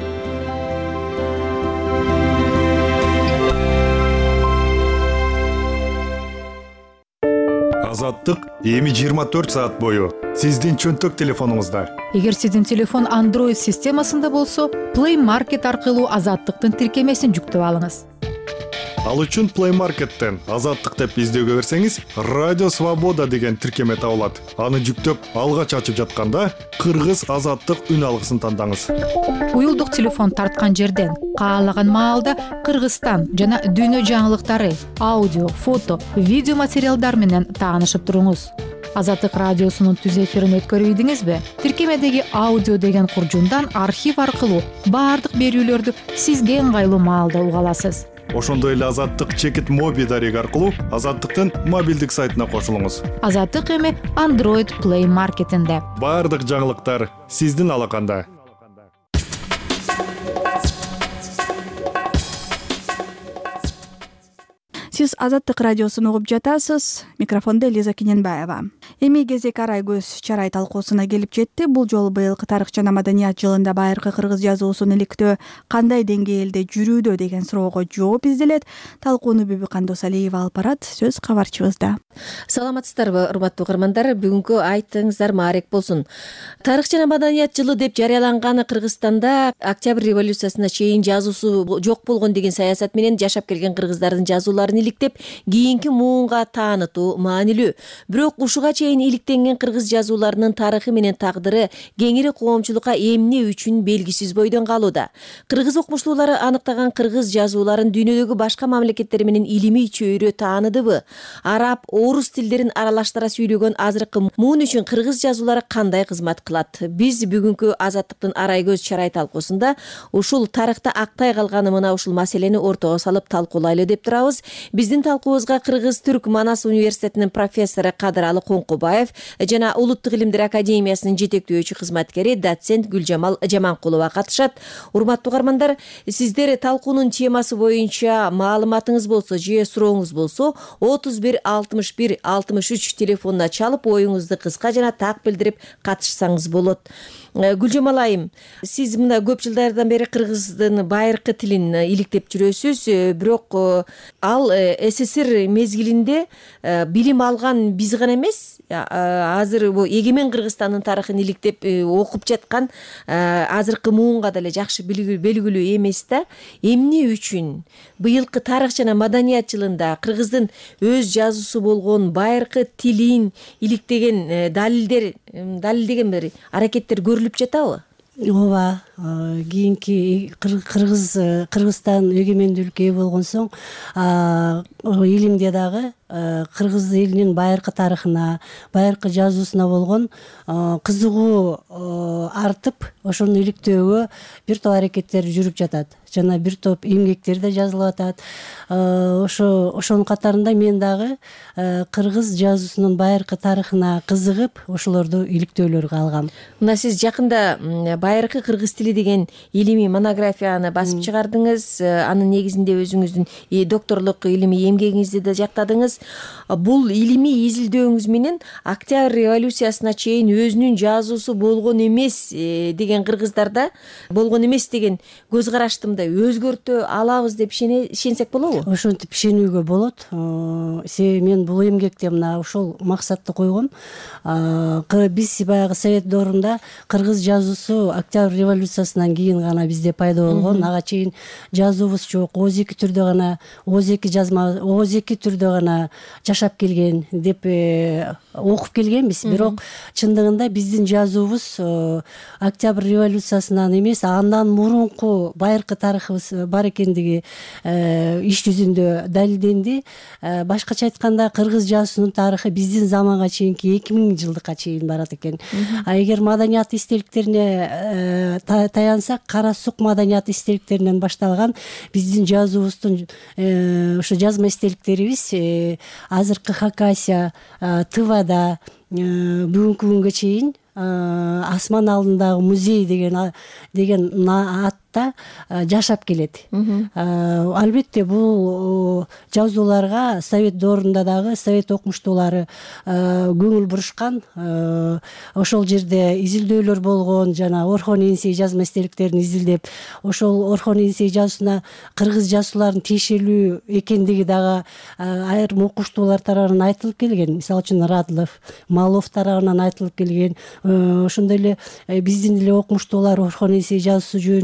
Азаттык эми 24 саат бою сиздин чөнтөк телефонуңузда. Эгер сиздин телефон Android системасында болсо, Play Market аркылуу Азаттыктын тиркемесин жүктөп алыңыз. Ал үчүн Play Market'тен Азаттык деп издөөгө берсеңиз, Радио Свобода деген тиркеме табылат. Аны жүктөп, алгач ачып жатканда Кыргыз Азаттык үн алгысын тандаңыз. Уюлдук телефон тарткан жерден каалаган маалда Кыргызстан жана дүйнө жаңылыктары, аудио, фото, видео материалдар менен таанышып туруңуз. Азаттык радиосунун түз эфирин өткөрүп ийдиңизби? Тиркемедеги аудио деген куржундан архив аркылуу баардык берүүлөрдү сизге ыңгайлуу маалда уга аласыз. Ошондой эле Азаттык чекит моби дареги аркылуу Азаттыктын мобилдик сайтына кошулуңуз. Азаттык эми Android Play Market'инде. Баардык жаңылыктар сиздин алаканда. Сиз Азаттык радиосун угуп жатасыз. Микрофондо Лиза Кененбаева. Эми кезек арай көз чарай талкуусуна келип жетти. Бул жолу быйылкы тарых жана маданият жылында байыркы кыргыз жазуусун иликтөө кандай деңгээлде жүрүүдө деген суроого жооп изделет. Талкууну Бүбү Кандосалиева алып барат. Сөз кабарчыбызда. Саламатсыздарбы, урматтуу угармандар? Бүгүнкү айтыңыздар маарек болсун. Тарых жана маданият жылы деп жарыяланганы Кыргызстанда Октябрь революциясына чейин жазуусу жок болгон деген саясат менен жашап келген кыргыздардын жазууларын иликтеп, кийинки муунга таанытуу маанилүү. Бирок ушуга чейин иликтенген кыргыз жазууларынын тарыхы менен тагдыры кеңири коомчулукка эмне үчүн белгисиз бойдон калууда. Кыргыз окумуштуулары аныктаган кыргыз жазууларын дүйнөдөгү башка мамлекеттер менен илимий чөйрө тааныдыбы? Араб, орус тилдерин аралаштыра сүйлөгөн азыркы муун үчүн кыргыз жазуулары кандай кызмат кылат? Биз бүгүнкү Азаттыктын арай көз чарай талкуусунда ушул тарыхта актай калганы мына ушул маселени ортого салып талкуулайлы деп турабыз. Биздин талкуубузга Кыргыз-Түрк Манас университетинин профессору Кадыралы Коңкубаев жана Улуттук илимдер академиясынын жетектөөчү кызматкери доцент Гүлжамал Жаманкулова катышат. Урматтуу угармандар, сиздер талкуунун темасы боюнча маалыматыңыз болсо же сурооңуз болсо 31 61 63 телефонуна чалып оюңузду кыска жана так билдирип катышсаңыз болот. Гүлжамал айым, сиз мына көп жылдардан бери кыргыздын байыркы тилин иликтеп жүрөсүз, бирок ал СССР мезгилинде билим алган биз гана эмес, азыр бул эгемен Кыргызстандын тарыхын иликтеп окуп жаткан азыркы муунга деле жакшы белгилүү эмес да. Эмне үчүн быйылкы тарых жана маданият жылында кыргыздын өз жазуусу болгон байыркы тилин иликтеген далилдеген бир аракеттер көрүлүп жатабы? Ооба, кийинки Кыргызстан эгемендүүлүккө ээ болгон соң илимде дагы кыргыз элинин байыркы тарыхына, байыркы жазуусуна болгон кызыгуу артып, ошону иликтөөгө бир топ аракеттер жүрүп жатат. Жана бир топ эмгектер да жазылып атат. Ошонун катарында мен дагы кыргыз жазуусунун байыркы тарыхына кызыгып, ошолорду иликтөөлөргө алгам. Мына сиз жакында байыркы кыргыз тили деген илимий монографияны басып чыгардыңыз. Анын негизинде өзүңүздүн докторлук илимий эмгегиңизди да жактадыңыз. Бул илимий изилдөөңүз менен Октябрь революциясына чейин өзүнүн жазуусу болгон эмес деген кыргыздарда болгон эмес деген көз карашты өзгөртө алабыз деп ишенсек болобу? Ошентип ишенүүгө болот. Себеби мен бул эмгекте мына ошол максатты койгом. Биз баягы совет доорунда кыргыз жазуусу Октябрь революциясынан кийин гана бизде пайда болгон. Ага чейин жазуубуз жок. Ооз-эки түрдө гана, ооз-эки жазма, ооз-эки түрдө гана жашап келген деп окуп келгенбиз. Бирок чындыгында биздин жазуубуз Октябрь революциясынан эмес, андан мурунку байыркы тарыхыбыз бар экендиги иш жүзүндө далилденди. Башкача айтканда кыргыз жазуусунун тарыхы биздин заманга чейинки 2000 жылдыкка чейин барат экен. Эгер маданият истеликтерине таянсак, Кара сук маданият истеликтеринен башталган биздин жазуубуздун ошо жазма истеликтерибиз азыркы Хакасия, Тывада бүгүнкү күнгө чейин Асман алдындагы музей деген атта жашап келет. Албетте бул жазууларга совет доорунда дагы совет окумуштуулары көңүл бурушкан. Ошол жерде изилдөөлөр болгон, жана Орхон Енисей жазма истеликтерин изилдеп, ошол Орхон Енисей жазуусуна кыргыз жазууларынын тиешелүү экендиги дагы айрым окумуштуулар тарабынан айтылып келген. Мисалы үчүн Радлов, Малов тарабынан айтылып келген. Ошондой эле биздин эле окумуштуулар Орхон Енисей жазуусу жөнүндө,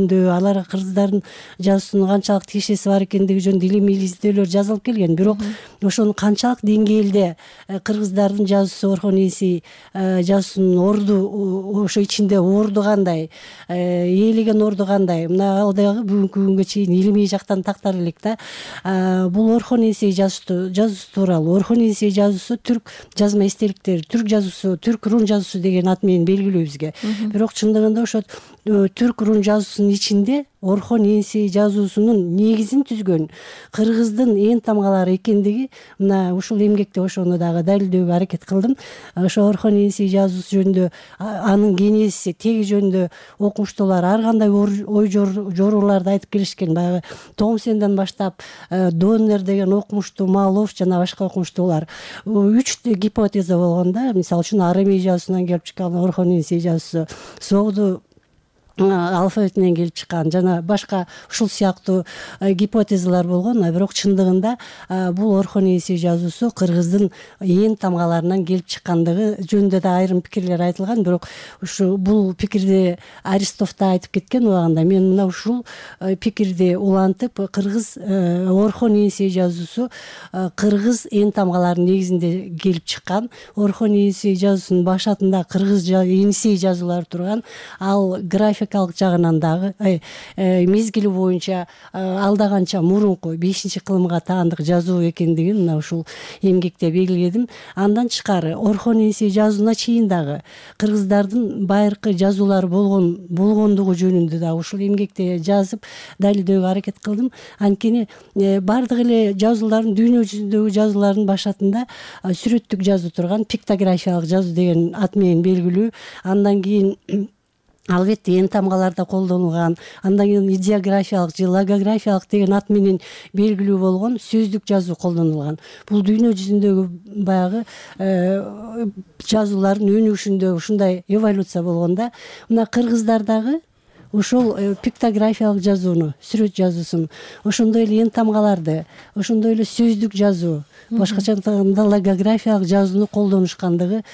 аларга кыргыздардын жазуусунун канчалык тиешеси бар экендиги жөнүндө илимий издөөлөр жазылып келген. Бирок ошонун канчалык деңгээлде кыргыздардын жазуусу, Орхон Енисей жазуусунун орду, ошо ичинде орду кандай, ээлеген орду кандай, мына ал дагы бүгүнкү күнгө чейин илимий жактан тактар элек да. Бул Орхон Енисей жазуусу тууралуу. Орхон Енисей жазуусу түрк жазма эстеликтери, түрк жазуусу, түрк рун жазуусу деген ат менен белгилүү бизге. Бирок чындыгында ошо түрк рун жазуусунун ичинде Орхон Енисей жазуусунун негизин түзгөн кыргыздын эң тамгалары экендиги мына ушул эмгекте ошону дагы далилдөөгө аракет кылдым. Ошо Орхон Енисей жазуусу жөнүндө, анын генезиси, теги жөнүндө окумуштуулар ар кандай ой жорууларды айтып келишкен. Баягы Томсенден баштап Доннер деген окумуштуу, Малов жана башка окумуштуулар 3 гипотеза болгон да. Мисалы үчүн Арамей жазуусунан келип чыккан Орхон Енисей жазуусу, Согду алфавитинен келип чыккан жана башка ушул сыяктуу гипотезалар болгон. Бирок чындыгында бул Орхон Енисей жазуусу кыргыздын эң тамгаларынан келип чыккандыгы жөнүндө да айрым пикирлер айтылган. Бирок ушу бул пикирди Аристов да айтып кеткен убагында. Мен мына ушул пикирди улантып, кыргыз Орхон Енисей жазуусу кыргыз эң тамгаларынын негизинде келип чыккан. Орхон Енисей жазуусунун башатында кыргыз Енисей жазуулары турган. Ал графикалык жагынан дагы мезгили боюнча алда канча мурунку 5-кылымга таандык жазуу экендигин мына ушул эмгекте белгиледим. Андан тышкары Орхон Енисей жазууна чейин дагы кыргыздардын байыркы жазуулары болгондугу жөнүндө да ушул эмгекте жазып далилдөөгө аракет кылдым. Анткени бардык эле жазуулардын, дүйнө жүзүндөгү жазуулардын башатында сүрөттүк жазуу турган, пиктографиялык жазуу деген ат менен белгилүү. Андан кийин албетте эң тамгаларда колдонулган, андан кийин идеографиялык же логографиялык деген ат менен белгилүү болгон сөздүк жазуу колдонулган. Бул дүйнө жүзүндөгү баягы жазуулардын өнүгүшүндө ушундай эволюция болгон да. Мына кыргыздар дагы ошол пиктографиялык жазууну, сүрөт жазуусун, ошондой эле эң тамгаларды, ошондой эле сөздүк жазуу, башкача айтканда логографиялык жазууну колдонушкандыгы,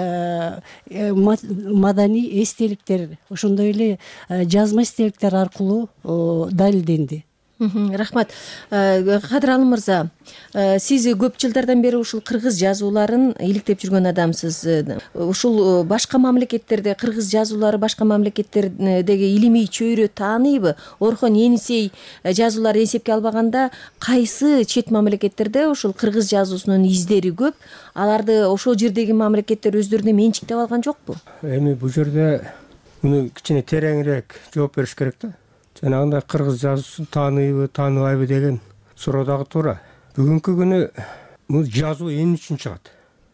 маданий эстеликтер, ошондой эле жазма эстеликтер аркылуу далилденди. Рахмат. Кадыр Алым мырза, сиз көп жылдардан бери ушул кыргыз жазууларын иликтеп жүргөн адамсыз. Ушул башка мамлекеттерде кыргыз жазуулары башка мамлекеттердеги илимий чөйрө тааныйбы? Орхон Енисей жазуулары эсепке албаганда кайсы чет мамлекеттерде ушул кыргыз жазуусунун издери көп? Аларды ошол жердеги мамлекеттер өздөрүнө менчиктеп алган жокпу? Эми бул жерде муну кичине тереңирээк жооп бериш керек да. Жанагындай кыргыз жазуусун тааныйбы, тааныбайбы деген суроо дагы туура. Бүгүнкү күнү бул жазуу эмне үчүн чыгат?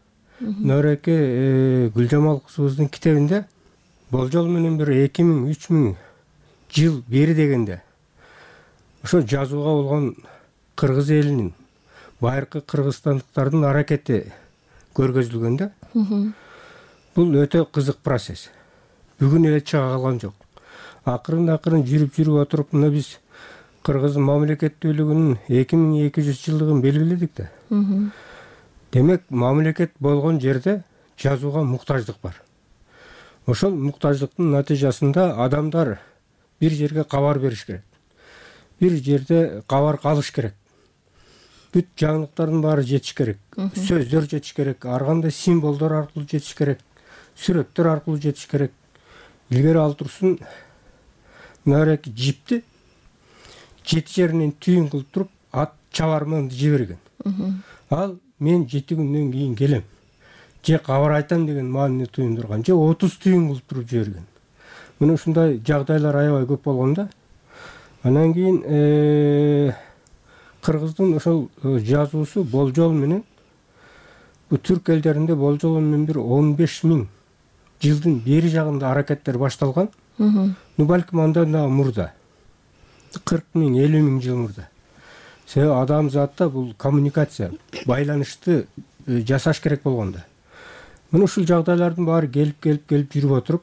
Нөреке Гүлжамал кызыбыздын китебинде болжол менен бир 2000-3000 жыл бери дегенде ошо жазууга болгон кыргыз элинин, байыркы кыргызстандыктардын аракети көргөзүлгөн да. Бул өтө кызык процесс. Бүгүн эле чыга калган жок. Акырын жүрүп отуруп мына биз кыргыз мамлекеттүүлүгүнүн 2200 жылдыгын белгиледик да. Демек, мамлекет болгон жерде жазууга муктаждык бар. Ошол муктаждыктын натыйжасында адамдар бир жерге кабар бериш керек. Бир жерде кабар калыш керек. Бүт жаңылыктардын баары жетиш керек. Сөздөр жетиш керек, ар кандай символдор аркылуу жетиш керек, сүрөттөр аркылуу жетиш керек. Илгери ал турсун Нөреки жипти 7 жеринен түйүн кылып туруп ат чабарманды жиберген. Ал мен 7 күндөн кийин келем. Же кабар айтам деген маанини туюндурган, же 30 түйүн кылып туруп жиберген. Мына ушундай жагдайлар аябай көп болгон да. Анан кийин кыргыздын ошол жазуусу болжол менен бу түрк элдеринде болжол менен бир 15.000 жылдын бери жагында аракеттер башталган. Ну балким андан да мурда. 40.000, 50.000 жыл мурда. Себеби адамзатта бул коммуникация, байланышты жасаш керек болгондо. Мына ушул жагдайлардын баары келип жүрүп отуруп,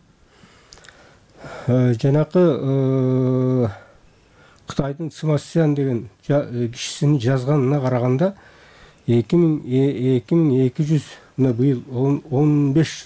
жанакы Кытайдын Смасян деген кишисинин жазганына караганда 2200 мына быйыл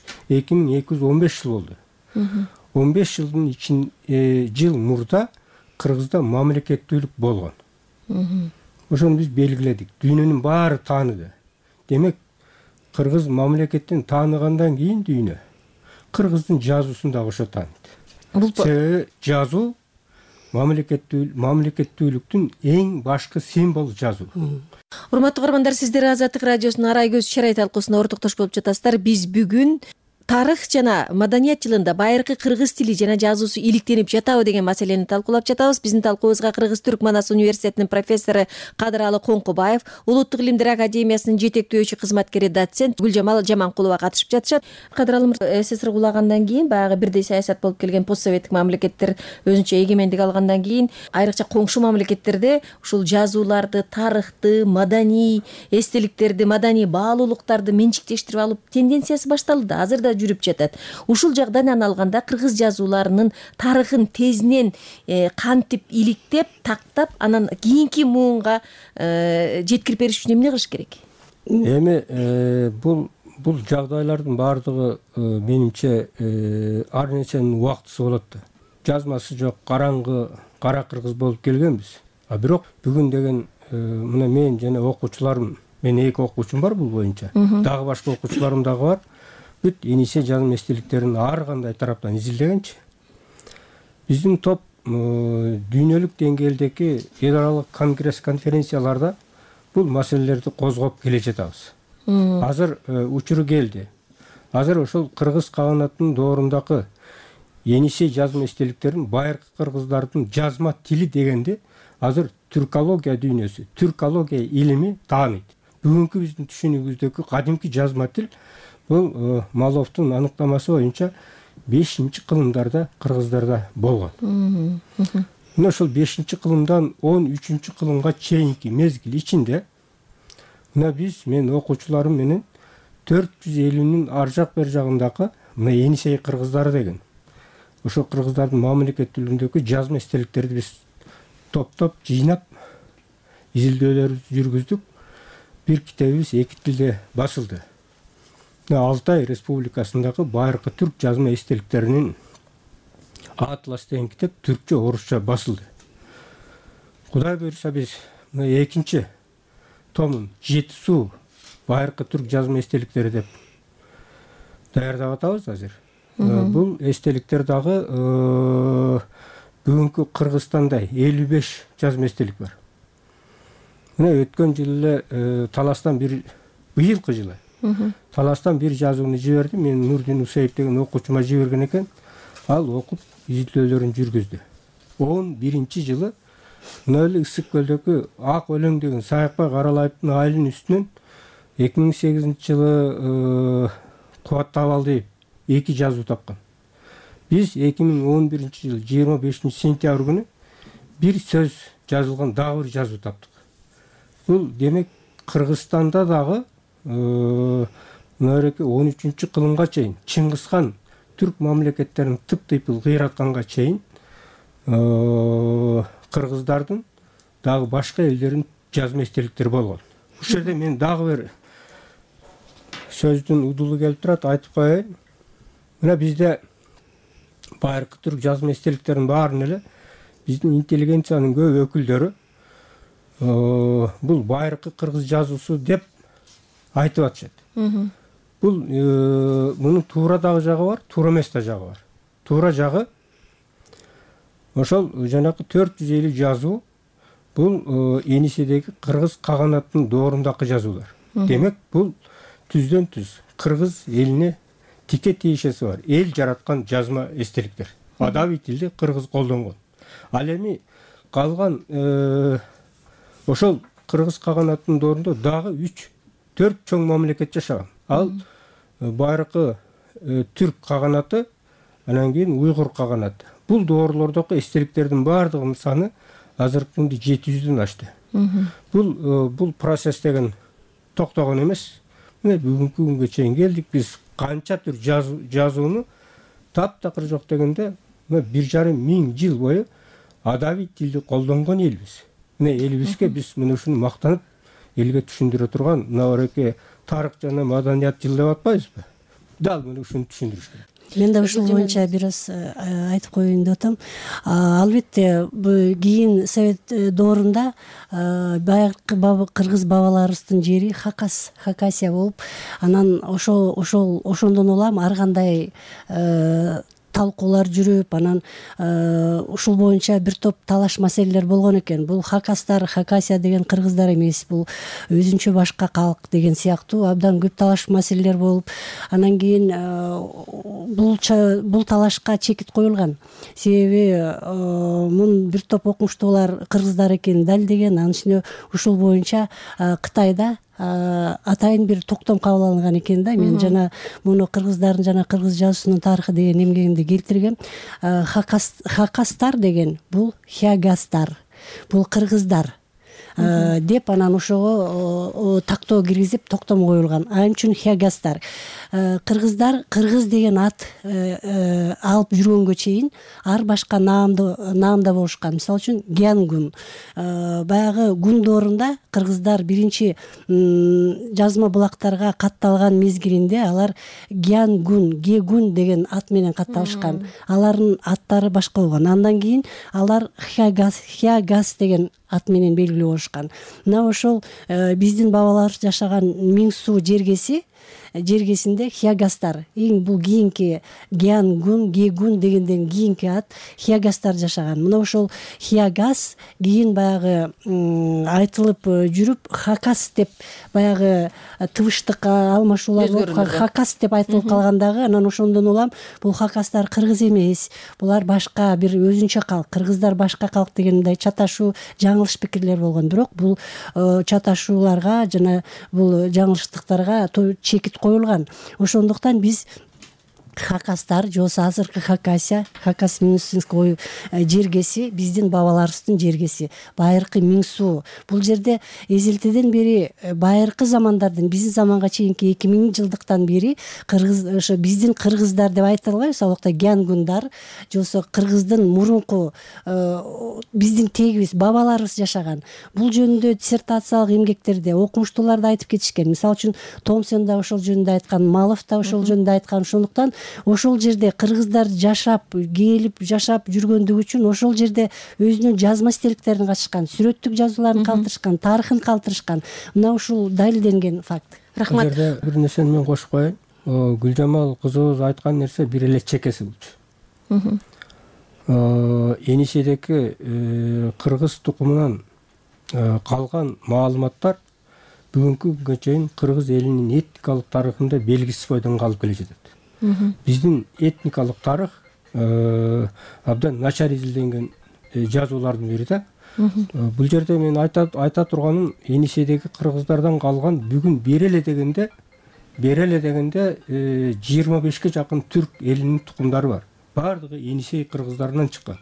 2215 жыл болду. 15 жылдын жыл мурда кыргызда мамлекеттүүлүк болгон. Ошону биз белгиледик. Дүйнөнүн баары тааныды. Демек кыргыз мамлекеттин тааныгандан кийин дүйнө кыргыздын жазуусун дагы ошо тааныйт. Себеби жазуу мамлекеттүүлүктүн эң башкы символ жазуу. Урматтуу көрөрмандар, сиздер Азаттык радиосунун Арай көз чарай талкуусуна ортоктош болуп жатасыздар. Биз бүгүн тарых жана маданият жылында байыркы кыргыз тили жана жазуусу иликтенип жатабы деген маселени талкуулап жатабыз. Биздин талкуубузга Кыргыз-Түрк Манас университетинин профессору Кадыралы Коңкубаев, Улуттук илимдер академиясынын жетектөөчү кызматкери доцент Гүлжамал Жаманкулова катышып жатышат. Кадыралы мырза, СССР кулагандан кийин, баягы бирдей саясат болуп келген постсоветтик мамлекеттер өзүнчө эгемендик алгандан кийин, айрыкча коңшу мамлекеттерде ушул жазууларды, тарыхты, маданий эстеликтерди, маданий баалуулуктарды менчиктештирип алып тенденциясы башталды да, азыр да жүрүп жатат. Ушул жагдан алганда кыргыз жазууларынын тарыхын тезинен кантип иликтеп, тактап, анан кийинки муунга жеткирип бериш үчүн эмне кылыш керек? Эми бул жагдайлардын баардыгы менимче ар нерсенин убактысы болот да. Жазмасы жок, караңгы, кара кыргыз болуп келгенбиз. А бирок бүгүн деген мына мен жана окуучуларым, менин 2 окуучум бар бул боюнча. Дагы башка окуучуларым дагы бар. Бүт Энисе жазым эстеликтерин ар кандай тараптан изилдегенчи. Биздин топ дүйнөлүк деңгээлдеги эл аралык конгресс конференцияларда бул маселелерди козгоп келе жатабыз. Азыр учуру келди. Азыр ошол кыргыз каганатынын доорундагы Энисе жазым эстеликтерин байыркы кыргыздардын жазма тили дегенди азыр түркология дүйнөсү, түркология илими тааныйт. Бүгүнкү биздин түшүнүгүбүздөгү кадимки жазма тил бул Маловдун аныктамасы боюнча 5-кылымдарда кыргыздарда болгон. Мына ошол 5-кылымдан 13-кылымга чейинки мезгил ичинде мына биз, мен окуучуларым менен 450-нин ар жак бер жагындагы мына Енисей кыргыздары деген ошо кыргыздардын мамлекеттүүлүгүндөгү жазма эстеликтерди биз топтоп жыйнап изилдөөлөрүбүздү жүргүздүк. Бир китебибиз 2 тилде басылды. Алтай Республикасындагы байыркы түрк жазма эстеликтеринин Атлас деген китеп түркчө, орусча басылды. Кудай буйруса биз мына 2-чи томун Жети суу байыркы түрк жазма эстеликтери деп даярдап атабыз азыр. Бул эстеликтер дагы бүгүнкү Кыргызстанда 55 жазма эстелик бар. Мына өткөн жылы эле Таластан быйылкы жылы Таластан бир жазууну жиберди. Мен Нурдин Усеев деген окуучума жиберген экен. Ал окуп изилдөөлөрүн жүргүздү. 11-чи жылы мына эле Ысык көлдөгү Ак өлөң деген Саякбай Каралаевдин айылынын үстүнөн 2008 жылы Кубат Табалдиев 2 жазуу тапкан. Биз 2011 жылы 25 сентябрь күнү бир сөз жазылган дагы бир жазуу таптык. Бул демек Кыргызстанда дагы мына 13-кылымга чейин Чыңгызхан түрк мамлекеттерин тып-тыйпыл кыйратканга чейин кыргыздардын дагы башка элдердин жазма эстеликтери болгон. Ушул жерде мен дагы бир сөздүн удулу келип турат, айтып коеюн. Мына бизде байыркы түрк жазма эстеликтеринин баарын эле биздин интеллигенциянын көп өкүлдөрү бул байыркы кыргыз жазуусу деп айтып атышат. Бул мунун туура дагы жагы бар, туура эмес да жагы бар. Туура жагы ошол жанагы 450 жазуу бул Эниседеги кыргыз каганатынын доорундагы жазуулар. Демек бул түздөн түз кыргыз элине тике тиешеси бар. Эл жараткан жазма эстеликтер. Адабий тилди кыргыз колдонгон. Ал эми калган ошол кыргыз каганатынын доорунда дагы 3-4 чоң мамлекет жашаган. Ал байыркы түрк каганаты, анан кийин уйгур каганаты. Бул доорлордогу эстеликтердин баардыгынын саны азыркы күндө 700дөн ашты. Бул процесс деген токтогон эмес. Мына бүгүнкү күнгө чейин келдик. Биз канча түр жазууну таптакыр жок дегенде 1,5 миң жыл бою адабий тилди колдонгон элбиз. Мына элибизге биз мына ушуну мактанып элге түшүндүрө турган мына бареке тарых жана маданият жылы деп атпайбызбы? Дал мына ушуну түшүндүрүш керек. мен да ушул боюнча бир аз айтып коеюн деп атам. Албетте кийин совет доорунда баягы кыргыз бабаларыбыздын жери Хакасия болуп, анан ошондон улам ар кандай талкуулар жүрүп, анан ушул боюнча бир топ талаш маселелер болгон экен. Бул Хакасия деген кыргыздар эмес, бул өзүнчө башка калк деген сыяктуу абдан көп талаш маселелер болуп, анан кийин бул талашка чекит коюлган. Себеби мун бир топ окумуштуулар кыргыздар экенин далилдеген. Анын үстүнө ушул боюнча Кытайда атайын бир токтом кабыл алынган экен да. Мен жана муну кыргыздардын жана кыргыз жазуусунун тарыхы деген эмгегимде келтиргем. Хакастар деген бул хягастар, бул кыргыздар деп анан ошого тактоо киргизип токтом коюлган. Ал үчүн хягастар. Кыргыздар кыргыз деген ат алып жүргөнгө чейин ар башка наамда болушкан. Мисалы үчүн Гянгун. Баягы гун доорунда кыргыздар биринчи жазма булактарга катталган мезгилинде алар Гянгун, Гегун деген ат менен катталышкан. Алардын аттары башка болгон. Андан кийин алар Хягас деген ат менен белгилүү болушкан. Мына ошол биздин бабаларыбыз жашаган Миң Суу жергесинде хягастар, бул кийинки Гянгун, Гегун дегенден кийинки ат хягастар жашаган. Мына ошол хягас кийин баягы айтылып жүрүп Хакас деп баягы тыбыштык алмашуулар болуп Хакас деп айтылып калгандагы, анан ошондон улам бул хакастар кыргыз эмес, булар башка бир өзүнчө калк, кыргыздар башка калк деген мындай чаташуу жаңылыш пикирлер болгон. Бирок бул чаташууларга жана бул жаңылыштыктарга чекит коюлган. Ошондуктан биз Хакастар же азыркы Хакасия, Хакас Минусинский жергеси биздин бабаларыбыздын жергеси, байыркы Миң Суу. Бул жерде эзелтеден бери байыркы замандардын биздин заманга чейинки 2000 жылдыктан бери кыргыз ошо биздин кыргыздар деп айта албайбыз, алакта Гянгундар же болсо кыргыздын мурунку биздин тегибиз бабаларыбыз жашаган. Бул жөнүндө диссертациялык эмгектерде окумуштуулар да айтып кетишкен. Мисалы үчүн Томсон да ошол жөнүндө айткан, Малов да ошол жөнүндө айткан. Ошондуктан ошол жерде кыргыздар жашап, келип жашап жүргөндүгү үчүн ошол жерде өзүнүн жазма стеликтерин катышкан, сүрөттүк жазууларын калтырышкан, тарыхын калтырышкан. Мына ушул далилденген факт. Рахмат. Бул жерде бир нерсени мен кошуп коеюн. Гүлжамал кызыбыз айткан нерсе бир эле чекеси болчу. Эниседеки кыргыз тукумунан калган маалыматтар бүгүнкү күнгө чейин кыргыз элинин этникалык тарыхында белгисиз бойдон калып келе жатат. Биздин этникалык тарых абдан начар изилденген жазуулардын бири да. Бул жерде мен айта турганым, Эниседеги кыргыздардан калган бүгүн бере эле дегенде 25ке жакын түрк элинин тукумдары бар. Бардыгы Енисей кыргыздарынан чыккан.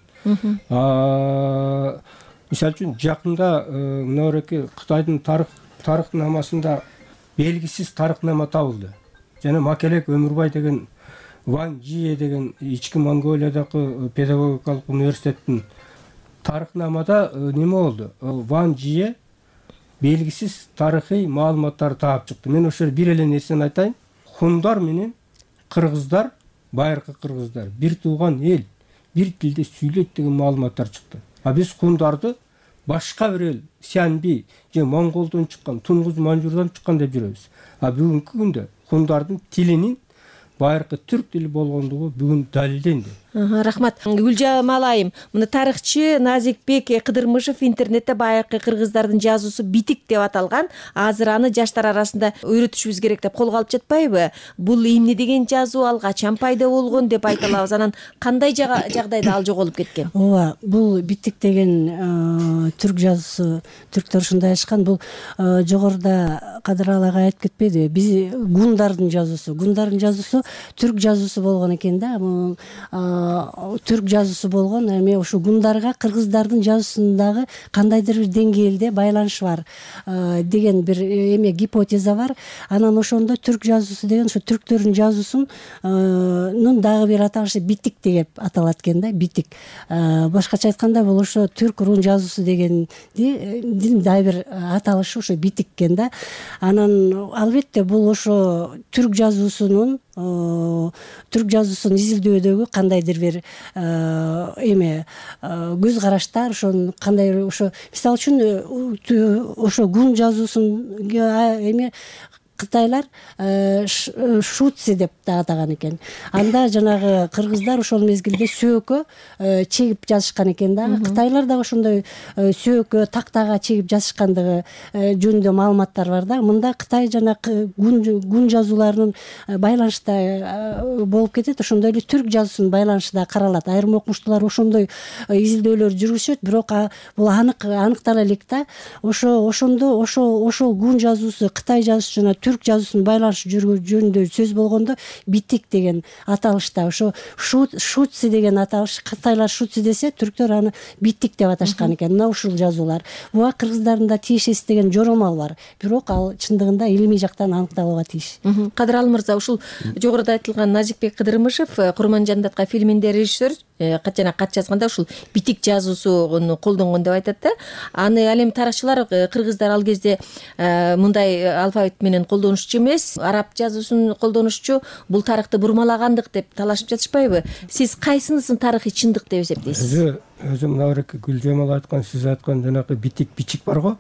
Мисалы үчүн жакында мынабеки Кытайдын тарыхнамасында белгисиз тарыхнама табылды. Жана Макелек Өмүрбай деген Ван Жие деген ички Монголиядагы педагогикалык университеттин тарыхнамада неме болду? Ван Жие белгисиз тарыхый маалыматтарды таап чыкты. Мен ошол бир эле нерсени айтайын. Хундар менен кыргыздар, байыркы кыргыздар бир тууган эл, бир тилде сүйлөйт деген маалыматтар чыкты. Биз хундарды башка бир эл, Сянби же Монголдон чыккан, Тунгуз Манжурдан чыккан деп жүрөбүз. Бүгүнкү күндө хундардын тилинин байыркы түрк тили болгондугу бүгүн далилденди. Рахмат. Гүлжамал айым, мына тарыхчы Назикбек Кыдырмышев интернетте байыркы кыргыздардын жазуусу битик деп аталган. Азыр аны жаштар арасында үйрөтүшүбүз керек деп колго алып жатпайбы? Бул эмне деген жазуу, ал качан пайда болгон деп айта алабыз. Анан кандай жагдайда ал жоголуп кеткен? Ооба, бул битик деген түрк жазуусу, түрктөр ушундай айтышкан. Бул жогоруда Кадыр Алага айтып кетпеди? Биз гундардын жазуусу түрк жазуусу болгон экен да. Түрк жазуусу болгон, эми ушу гундарга кыргыздардын жазуусундагы кандайдыр бир деңгээлде байланыш бар деген бир гипотеза бар. Анан ошондо түрк жазуусу деген ошо түрктөрдүн жазуусунун дагы бир аталышы битик деп аталат экен да, битик. Башкача айтканда бул ошо түрк рун жазуусу дегендин дагы бир аталышы ошо битик экен да. Анан албетте бул ошо түрк жазуусун изилдөөдөгү кандайдыр бир эме көз караштар, ошо кандай ошо мисалы үчүн ошо гун жазуусун эме кытайлар шуци деп да атаган экен. Анда жанагы кыргыздар ошол мезгилде сөөккө чегип жазышкан экен да. Кытайлар дагы ошондой сөөккө, тактага чегип жазышкандыгы жөнүндө маалыматтар бар да. Мында Кытай жана гун жазууларынын байланышта болуп кетет. Ошондой эле түрк жазуусунун байланышы да каралат. Айрым окумуштуулар ошондой изилдөөлөр жүргүзүшөт, бирок бул аныктала элек да. Ошондо ошол гун жазуусу, Кытай жазуусу жана түрк жазуусунун байланышы жөнүндө сөз болгондо битик деген аталышта, ошо шуци деген аталыш, кытайлар шуци десе, түрктөр аны битик деп аташкан экен. Мына ушул жазуулар. Буга кыргыздардын да тиешеси деген жоромал бар. Бирок ал чындыгында илимий жактан аныкталууга тийиш. Кадыралы мырза, ушул жогоруда айтылган Назикбек Кыдырмышев, Курманжандатка фильминде режиссер, жана кат жазганда ушул битик жазуусуну колдонгон деп айтат да. Аны ал эми тарыхчылар кыргыздар ал кезде мындай алфавит менен колдонушчу эмес, араб жазуусун колдонушчу, бул тарыхты бурмалагандык деп талашып жатышпайбы? Сиз кайсынысын тарыхый чындык деп эсептейсиз? Өзү мына Гүлжамал айткан, сиз айткан жанагы битик, бичик барго.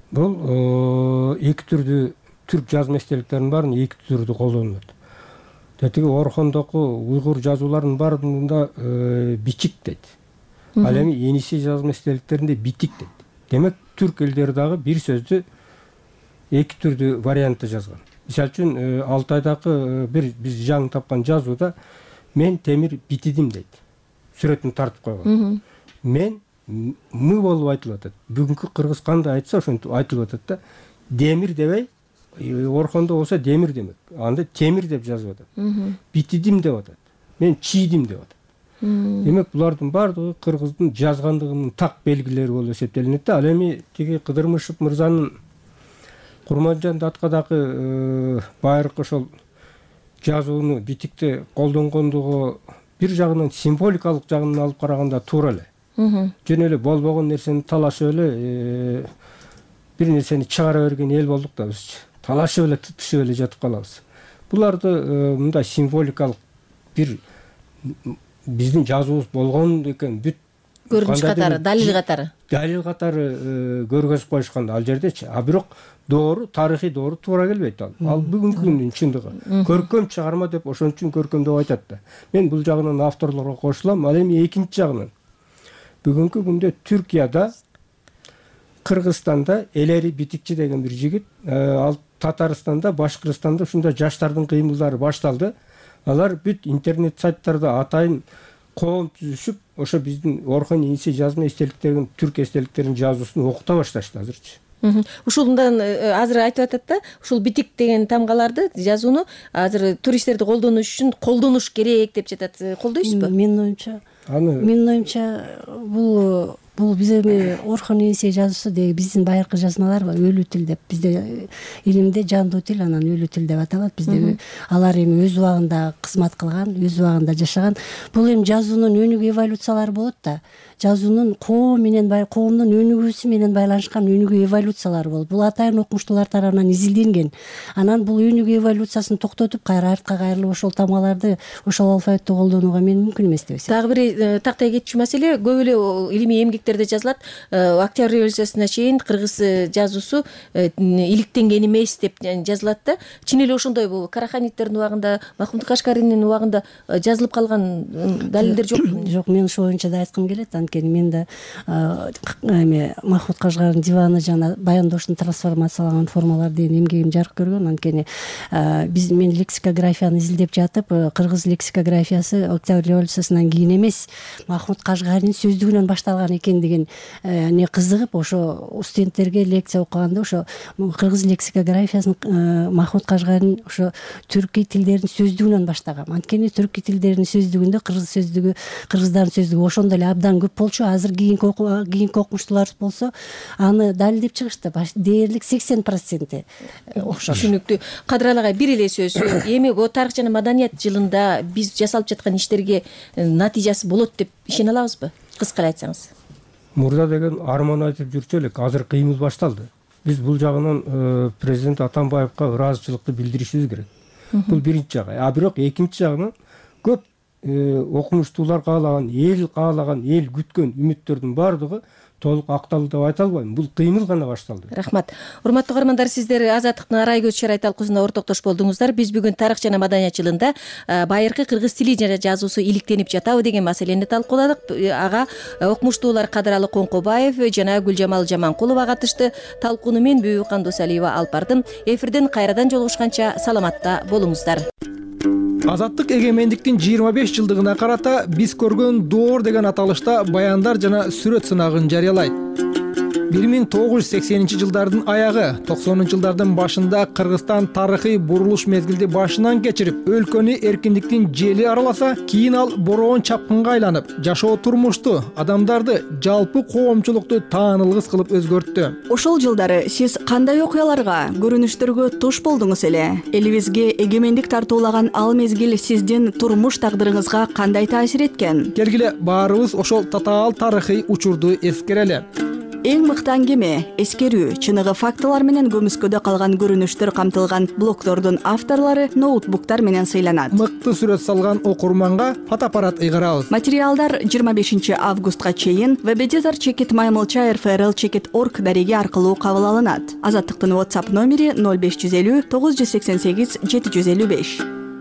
Бул эки түрдүү түрк жазма эстеликтеринин баарын эки түрдүү колдонулат. Тетиги Орхондогу уйгур жазууларынын баарында бичик дейт. Ал эми Енисей жазма эстеликтеринде битик дейт. Демек түрк элдери дагы бир сөздү эки түрдүү вариантта жазган. Мисалы үчүн Алтайдагы бир биз жаңы тапкан жазууда мен темир битидим дейт. Сүрөтүн тартып койгон. Мен мы болуп айтылып атат. Бүгүнкү кыргыз кандай айтса ошентип айтылып атат да. Демир дебей, Орхондо болсо демир демек. Анда темир деп жазып атат. Битидим деп атат. Мен чийдим деп атат. Демек булардын баардыгы кыргыздын жазгандыгынын так белгилери болуп эсептелинет да. Ал эми тиги Кыдырмышев мырзанын Курманжандаткадагы байыркы ошол жазууну битикти колдонгондугу бир жагынан символикалык жагынан алып караганда туура эле. Жөн эле болбогон нерсени талашып эле бир нерсени чыгара берген эл болдук да биз. Талашып эле, тытышып эле жатып калабыз. Буларды мындай символикалык бир биздин жазуубуз болгон экен, бүт көрүнүш катары, далил катары. Далил катары көргөзүп коюшкан ал жердечи. А бирок доору, тарыхый доору туура келбейт ал. Ал бүгүнкү күндүн чындыгы. Көркөм чыгарма деп ошон үчүн көркөм деп айтат да. Мен бул жагынан авторлорго кошулам. Ал эми экинчи жагынан бүгүнкү күндө Түркияда, Кыргызстанда Элери Битикчи деген бир жигит, ал Татарстанда, Башкырстанда ушундай жаштардын кыймылдары башталды. Алар бүт интернет сайттарда атайын коом түзүшүп, ошо биздин Орхон Енисей жазма эстеликтерин, түрк эстеликтеринин жазуусун окута башташты азырчы. Ушундан азыр айтып атат да, ушул битик деген тамгаларды, жазууну азыр туристтерди колдонуш үчүн колдонуш керек деп жатат. Колдойсузбу? Менин оюмча бул биз эми Орхон Енисей жазуусу деген биздин байыркы жазмалар өлүү тил деп, бизде илимде жандуу тил, анан өлүү тил деп аталат. Бизде алар эми өз убагында кызмат кылган, өз убагында жашаган. Бул эми жазуунун өнүгүү эволюциялары болот да. Жазуунун коомдун өнүгүүсү менен байланышкан өнүгүү эволюциялары болот. Бул атайын окумуштуулар тарабынан изилденген. Анан бул өнүгүү эволюциясын токтотуп, кайра артка кайрылып ошол тамгаларды, ошол алфавитти колдонууга мен мүмкүн эмес деп эсептейм. Дагы бир тактай кетчү маселе, көп эле илимий эмгектерде жазылат. Октябрь революциясына чейин кыргыз жазуусу иликтенген эмес деп жазылат да. Чын эле ошондойбу? Караханиттердин убагында, Махмуд Кашкаринин убагында жазылып калган далилдер жокпу? Жок, мен ошол боюнча да айткым келет. Анткени мен да эми Махмуд Кашкардын диваны жана баяндоштун трансформацияланган формалары деген эмгегим жарык көргөн. Анткени мен лексикографияны изилдеп жатып, кыргыз лексикографиясы Октябрь революциясынан кийин эмес, Махмуд Кашгаринин сөздүгүнөн башталган экендигин кызыгып, ошо студенттерге лекция окуганда ошо кыргыз лексикографиясын Махмуд Кашгарин ошо түркий тилдердин сөздүгүнөн баштаган. Анткени түркий тилдердин сөздүгүндө кыргыздардын сөздүгү ошондо эле абдан көп болчу. Азыр кийинки окумуштуулар болсо аны далилдеп чыгышты. Дээрлик 80% окшош. Түшүнүктүү. Кадыралы агай, бир эле сөз. Эми тарых жана маданият жылында биз жасалып жаткан иштерге натыйжасы болот деп ишене алабызбы? Кыска эле айтсаңыз. Мурда деген арман айтып жүрчү элек, азыр кыймыл башталды. биз бул жагынан президент Атамбаевка ыраазычылыкты билдиришибиз керек. Бул биринчи жагы. А бирок экинчи жагынан көп окумуштуулар каалаган, эл күткөн үмүттөрдүн баардыгы толук акталды деп айта албайм. Бул кыймыл гана башталды. Рахмат. Урматтуу көөрмандар, сиздер Азаттыктын арай көз чарай талкуусуна ортоктош болдуңуздар. Биз бүгүн тарых жана маданият жылында байыркы кыргыз тили жана жазуусу иликтенип жатабы деген маселени талкууладык. Ага окумуштуулар Кадыралы Коңкобаев жана Гүлжамал Жаманкулова катышты. Талкууну мен Бүйүкан Досалиева алып бардым. Эфирден кайрадан жолугушканча саламатта болуңуздар. Азаттык эгемендиктин 25 жылдыгына карата биз көргөн доор деген аталышта баяндар жана сүрөт сынагын жарыялайт. 1980-жылдардын аягы, 90-жылдардын башында Кыргызстан тарыхый бурулуш мезгилди башынан кечирип, өлкөнү эркиндиктин жели араласа, кийин ал бороон чапкынга айланып, жашоо турмушту, адамдарды, жалпы коомчулукту таанылгыс кылып өзгөрттү. Ошол жылдары сиз кандай окуяларга, көрүнүштөргө туш болдуңуз эле? Элибизге эгемендик тартуулаган ал мезгил сиздин турмуш тагдырыңызга кандай таасир эткен? Келгиле баарыбыз ошол татаал тарыхый учурду эскерели. Эң мыкты аңгеме, эскерүү, чыныгы фактылар менен көмүскөдө калган көрүнүштөр камтылган блогтордун авторлору ноутбуктар менен сыйланат. Мыкты сүрөт салган окурманга фотоаппарат ыйгарабыз. Материалдар 25 августка чейин www.maymolcha.rfrl.org дареги аркылуу кабыл алынат. Азаттыктын WhatsApp номери 0550 988 755.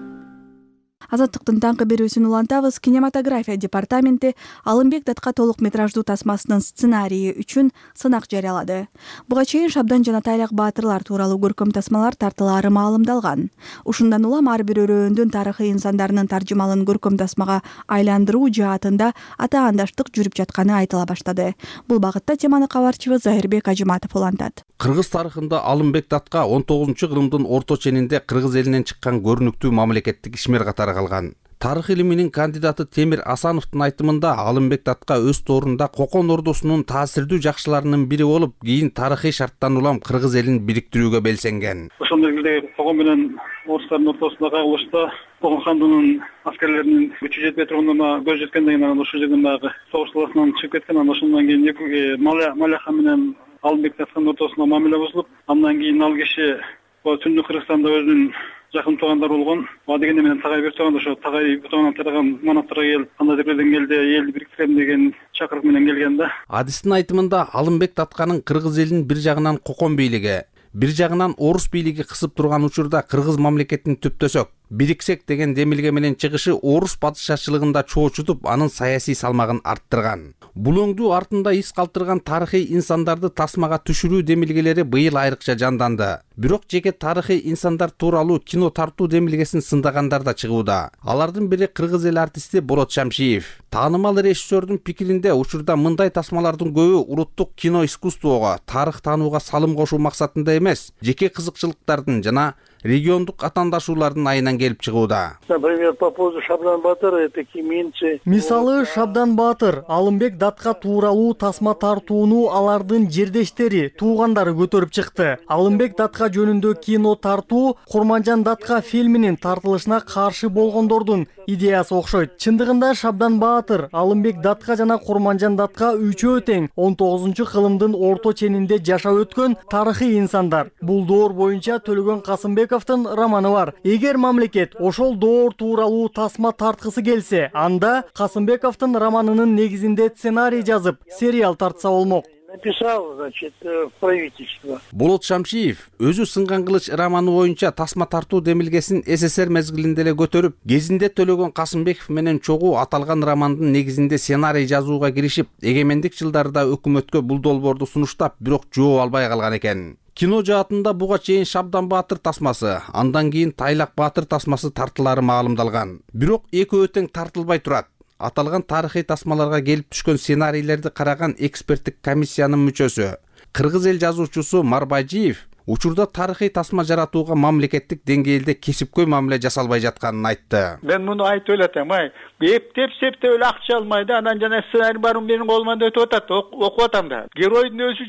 Азаттыктын таңкы берүүсүн улантабыз. Кинематография департаменти Алымбек Датка толук метраждуу тасмасынын сценарийи үчүн сынак жарыялады. Буга чейин Шабдан жана Тайлак баатырлар тууралуу көркөм тасмалар тартылаары маалымдалган. Ушундан улам ар бир өрөөндүн тарыхый инсандарынын таржымалын көркөм тасмага айландыруу жаатында атаандаштык жүрүп жатканы айтыла баштады. Бул багытта теманы кабарчыбыз Захирбек Ажыматов улантат. Кыргыз тарыхында Алымбек Датка 19-кылымдын орто ченинде кыргыз элинен чыккан көрүнүктүү мамлекеттик ишмер катары калган. Тарых илиминин кандидаты Темир Асановдун айтымында Алымбек Датка өз тоорунда Кокон ордосунун таасирдүү жакшыларынын бири болуп, кийин тарыхый шарттан улам кыргыз элин бириктирүүгө белсенген. Ошол мезгилде Кокон менен орустардын ортосунда кагылышта Кокон хандыгынын аскерлеринин күчү жетпей турганына көз жеткенден кийин ошол жерден дагы согуш таласынан чыгып кеткен. Ошондон кийин Маля хан менен Алымбек Датканын ортосунда мамиле бузулуп, андан кийин ал киши Түндүк Кыргызстанда өзүнүн жакын туугандар болгон. Ага дегенде менен Тагай Бектурган ошо Тагай Бектургандан тараган манаттарга келип, кандай деп элде элди бириктирем деген чакырык менен келген да. Адистин айтымында Алымбек Датканын кыргыз элин бир жагынан Кокон бийлиги, бир жагынан орус бийлиги кысып турган учурда кыргыз мамлекетин түптөсөк, бириксек деген демилге менен чыгышы орус падышачылыгында чоочутуп, анын саясий салмагын арттырган. Бул өңдүү артында из калтырган тарыхый инсандарды тасмага түшүрүү демилгелери быйыл айрыкча жанданды. Бирок жеке тарыхый инсандар тууралуу кино тартуу демилгесин сындагандар да чыгууда. Алардын бири кыргыз эл артисти Болот Шамшиев. Таанымал режиссердун пикиринде учурда мындай тасмалардын көбү улуттук кино искусствого, тарых таанууга салым кошуу максатында эмес, жеке кызыкчылыктардын жана региондук атаандашуулардын айынан келип чыгууда. Например, по поводу Шабдан Баатыр, такие менчи. Мисалы Шабдан Баатыр, Алымбек Датка тууралуу тасма тартууну алардын жердештери, туугандары көтөрүп чыкты. Алымбек Датка жөнүндө кино тартуу Курманжан Датка фильминин тартылышына каршы болгондордун идеясы окшойт. Чындыгында Шабдан Баатыр, Алымбек Датка жана Курманжан Датка үчөө тең 19-кылымдын орто ченинде жашап өткөн тарыхый инсандар. Бул доор боюнча Төлөгөн Касымбековдун романы бар. Эгер мамлекет ошол доор тууралуу тасма тарткысы келсе, анда Касымбековдун романынын негизинде сценарий жазып, сериал тартса болмок. Написал, значит, правительство. Болот Шамшиев өзү сынган кылыч романы боюнча тасма тартуу демилгесин СССР мезгилинде эле көтөрүп, кезинде Төлөгөн Касымбеков менен чогуу аталган романдын негизинде сценарий жазууга киришип, эгемендик жылдарда өкмөткө бул долбоорду сунуштап, бирок жооп албай калган экен. Кино жаатында буга чейин Шабдан Баатыр тасмасы, андан кийин Тайлак Баатыр тасмасы тартылаары маалымдалган. Бирок экөө тең тартылбай турат. Аталган тарыхый тасмаларга келип түшкөн сценарийлерди караган эксперттик комиссиянын мүчөсү, кыргыз эл жазуучусу Марбайжиев учурда тарыхый тасма жаратууга мамлекеттик деңгээлде кесипкөй мамиле жасалбай жатканын айтты. Мен муну айтып элем, эптеп септеп эле акча алмайды, анан жана сценарий барын менин колуман өтүп атат, окуп атам да. Геройдун өзү жок.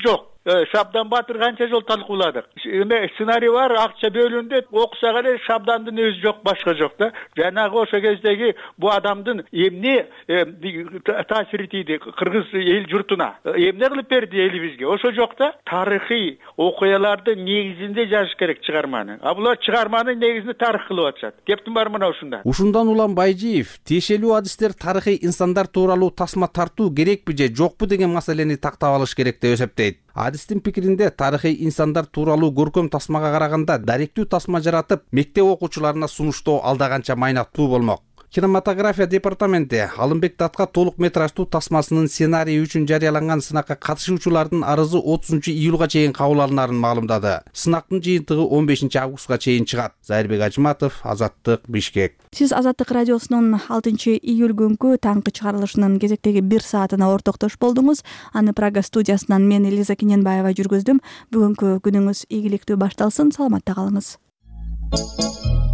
Шабдан Батыр канча жол талкууладык. Эме сценарий бар, акча бөлүндү, окусак эле Шабдандын өзү жок, башка жок да. Жанагы ошо кездеги бу адамдын эмне таасири тийди кыргыз эл журтуна, эмне кылып берди элибизге, ошо жок да. Тарыхый окуялардын негизинде жазыш керек чыгарманы. А булар чыгарманын негизинде тарых кылып атышат. Кептим бар мына ушунда. Ушундан улам Байжиев тиешелүү адистер тарыхый инсандар тууралуу тасма тартуу керекпи же жокпу деген маселени тактап алыш керек деп эсептейт. Адистин пикиринде тарыхый инсандар тууралуу көркөм тасмага караганда даректүү тасма жаратып, мектеп окуучуларына сунуштоо алда канча майнактуу болмок. Кинематография департаменти Алымбек Датка толук метраждуу тасмасынын сценарийи үчүн жарыяланган сынакка катышуучулардын арызы 30-июлга чейин кабыл алынарын маалымдады. Сынактын жыйынтыгы 15-августка чейин чыгат. Зайырбек Ажыматов, Азаттык, Бишкек. Сиз Азаттык радиосунун 6-июль күнкү таңкы чыгарылышынын кезектеги 1 саатына ортоктош болдуңуз. Аны Прага студиясынан мен Элиза Кененбаева жүргүздүм. Бүгүнкү күнүңүз ийгиликтүү башталсын. Саламатта калыңыз.